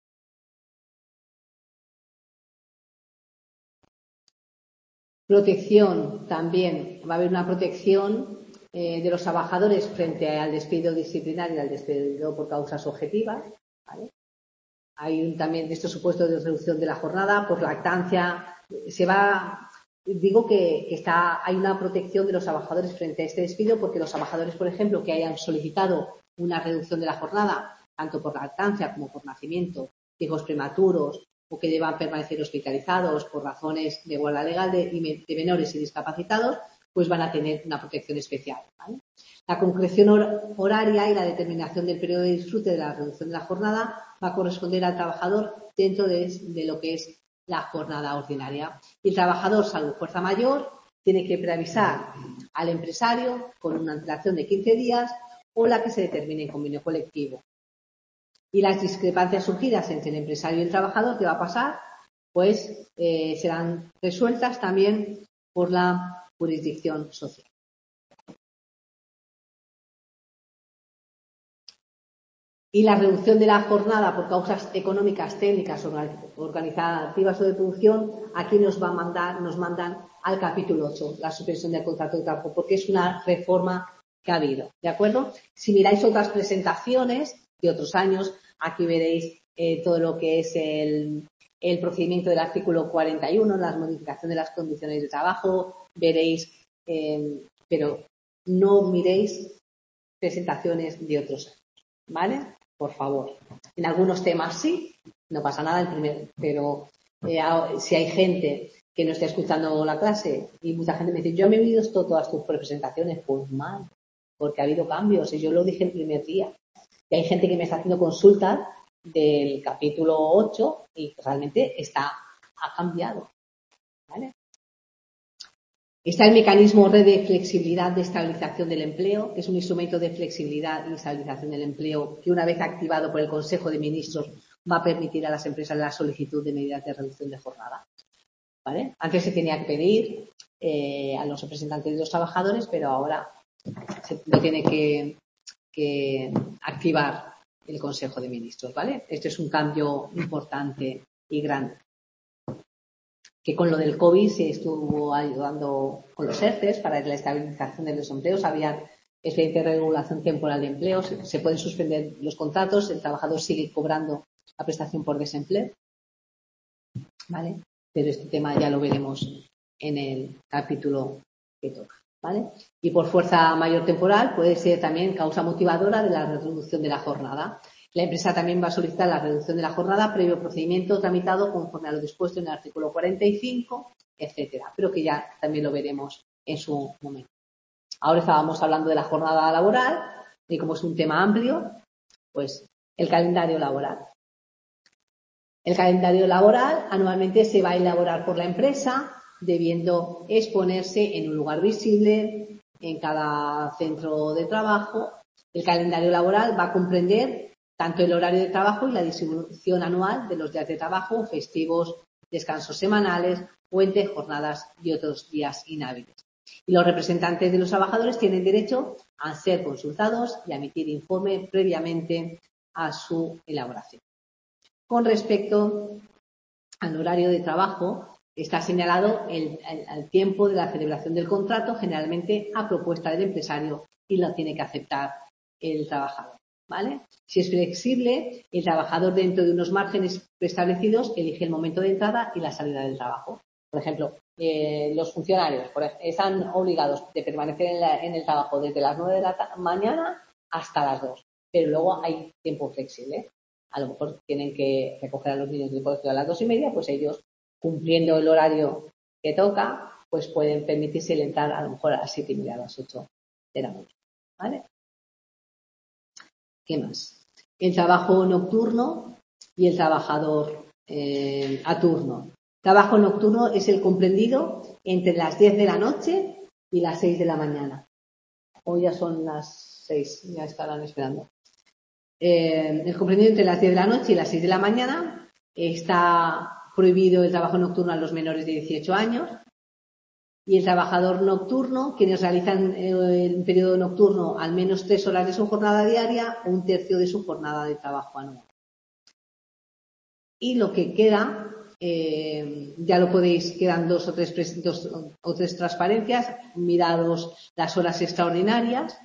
Protección también. Va a haber una protección de los trabajadores frente al despido disciplinario y al despido por causas objetivas, ¿vale? Hay también estos supuestos de reducción de la jornada por lactancia. Digo que hay una protección de los trabajadores frente a este despido, porque los trabajadores, por ejemplo, que hayan solicitado una reducción de la jornada, tanto por lactancia como por nacimiento, hijos prematuros, o que deban permanecer hospitalizados por razones de guarda legal de menores y discapacitados, pues van a tener una protección especial, ¿vale? La concreción horaria y la determinación del periodo de disfrute de la reducción de la jornada va a corresponder al trabajador dentro de lo que es la jornada ordinaria. Y el trabajador, salvo fuerza mayor, tiene que preavisar al empresario con una antelación de 15 días o la que se determine en convenio colectivo. Y las discrepancias surgidas entre el empresario y el trabajador, ¿qué va a pasar? Pues serán resueltas también por la jurisdicción social. Y la reducción de la jornada por causas económicas, técnicas, organizativas o de producción, aquí nos mandan al capítulo 8, la suspensión del contrato de trabajo, porque es una reforma que ha habido, ¿de acuerdo? Si miráis otras presentaciones de otros años, aquí veréis todo lo que es el procedimiento del artículo 41, la modificación de las condiciones de trabajo, veréis, pero no miréis presentaciones de otros años, ¿vale? Por favor. En algunos temas sí, no pasa nada, pero si hay gente que no está escuchando la clase y mucha gente me dice, yo me he visto todas tus presentaciones, pues mal, porque ha habido cambios y yo lo dije el primer día. Y hay gente que me está haciendo consultas del capítulo 8 y realmente ha cambiado, ¿vale? Está el mecanismo red de flexibilidad de estabilización del empleo, que es un instrumento de flexibilidad y estabilización del empleo que, una vez activado por el Consejo de Ministros, va a permitir a las empresas la solicitud de medidas de reducción de jornada, ¿vale? Antes se tenía que pedir a los representantes de los trabajadores, pero ahora lo tiene que activar el Consejo de Ministros, ¿vale? Este es un cambio importante y grande. Que con lo del COVID se estuvo ayudando con los ERTEs para la estabilización de los empleos. Había expedientes de regulación temporal de empleos, se pueden suspender los contratos, el trabajador sigue cobrando la prestación por desempleo, ¿vale? Pero este tema ya lo veremos en el capítulo que toca, ¿vale? Y por fuerza mayor temporal puede ser también causa motivadora de la reducción de la jornada. La empresa también va a solicitar la reducción de la jornada previo procedimiento tramitado conforme a lo dispuesto en el artículo 45, etcétera, pero que ya también lo veremos en su momento. Ahora estábamos hablando de la jornada laboral y como es un tema amplio, pues el calendario laboral. El calendario laboral anualmente se va a elaborar por la empresa, debiendo exponerse en un lugar visible en cada centro de trabajo. El calendario laboral va a comprender tanto el horario de trabajo y la distribución anual de los días de trabajo, festivos, descansos semanales, puentes, jornadas y otros días inhábiles. Y los representantes de los trabajadores tienen derecho a ser consultados y a emitir informe previamente a su elaboración. Con respecto al horario de trabajo, está señalado el tiempo de la celebración del contrato, generalmente a propuesta del empresario, y lo tiene que aceptar el trabajador, ¿vale? Si es flexible, el trabajador, dentro de unos márgenes preestablecidos, elige el momento de entrada y la salida del trabajo. Por ejemplo, los funcionarios están obligados de permanecer en el trabajo desde las 9 de la mañana hasta las 2, pero luego hay tiempo flexible. A lo mejor tienen que recoger a los niños del colegio a las 2:30, pues ellos, cumpliendo el horario que toca, pues pueden permitirse el entrar a lo mejor a las 7:30, a las 8 de la noche, ¿vale? ¿Qué más? El trabajo nocturno y el trabajador a turno. Trabajo nocturno es el comprendido entre las 10 de la noche y las 6 de la mañana. Hoy ya son las 6, ya estarán esperando. El comprendido entre las 10 de la noche y las 6 de la mañana. Está prohibido el trabajo nocturno a los menores de 18 años. Y el trabajador nocturno, quienes realizan el periodo nocturno al menos 3 horas de su jornada diaria o 1/3 de su jornada de trabajo anual. Y lo que queda, ya lo podéis, quedan dos o tres transparencias. Mirados las horas extraordinarias.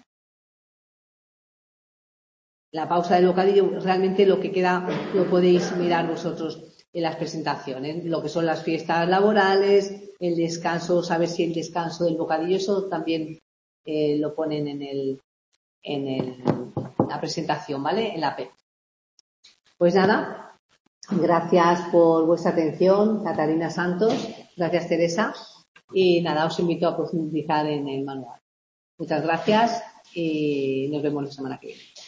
La pausa del bocadillo, realmente lo que queda lo podéis mirar vosotros en las presentaciones, lo que son las fiestas laborales, el descanso, saber si el descanso del bocadillo, eso también lo ponen en la presentación, ¿vale? En la P. Pues nada, gracias por vuestra atención, Catarina Santos, gracias Teresa, y nada, os invito a profundizar en el manual. Muchas gracias y nos vemos la semana que viene.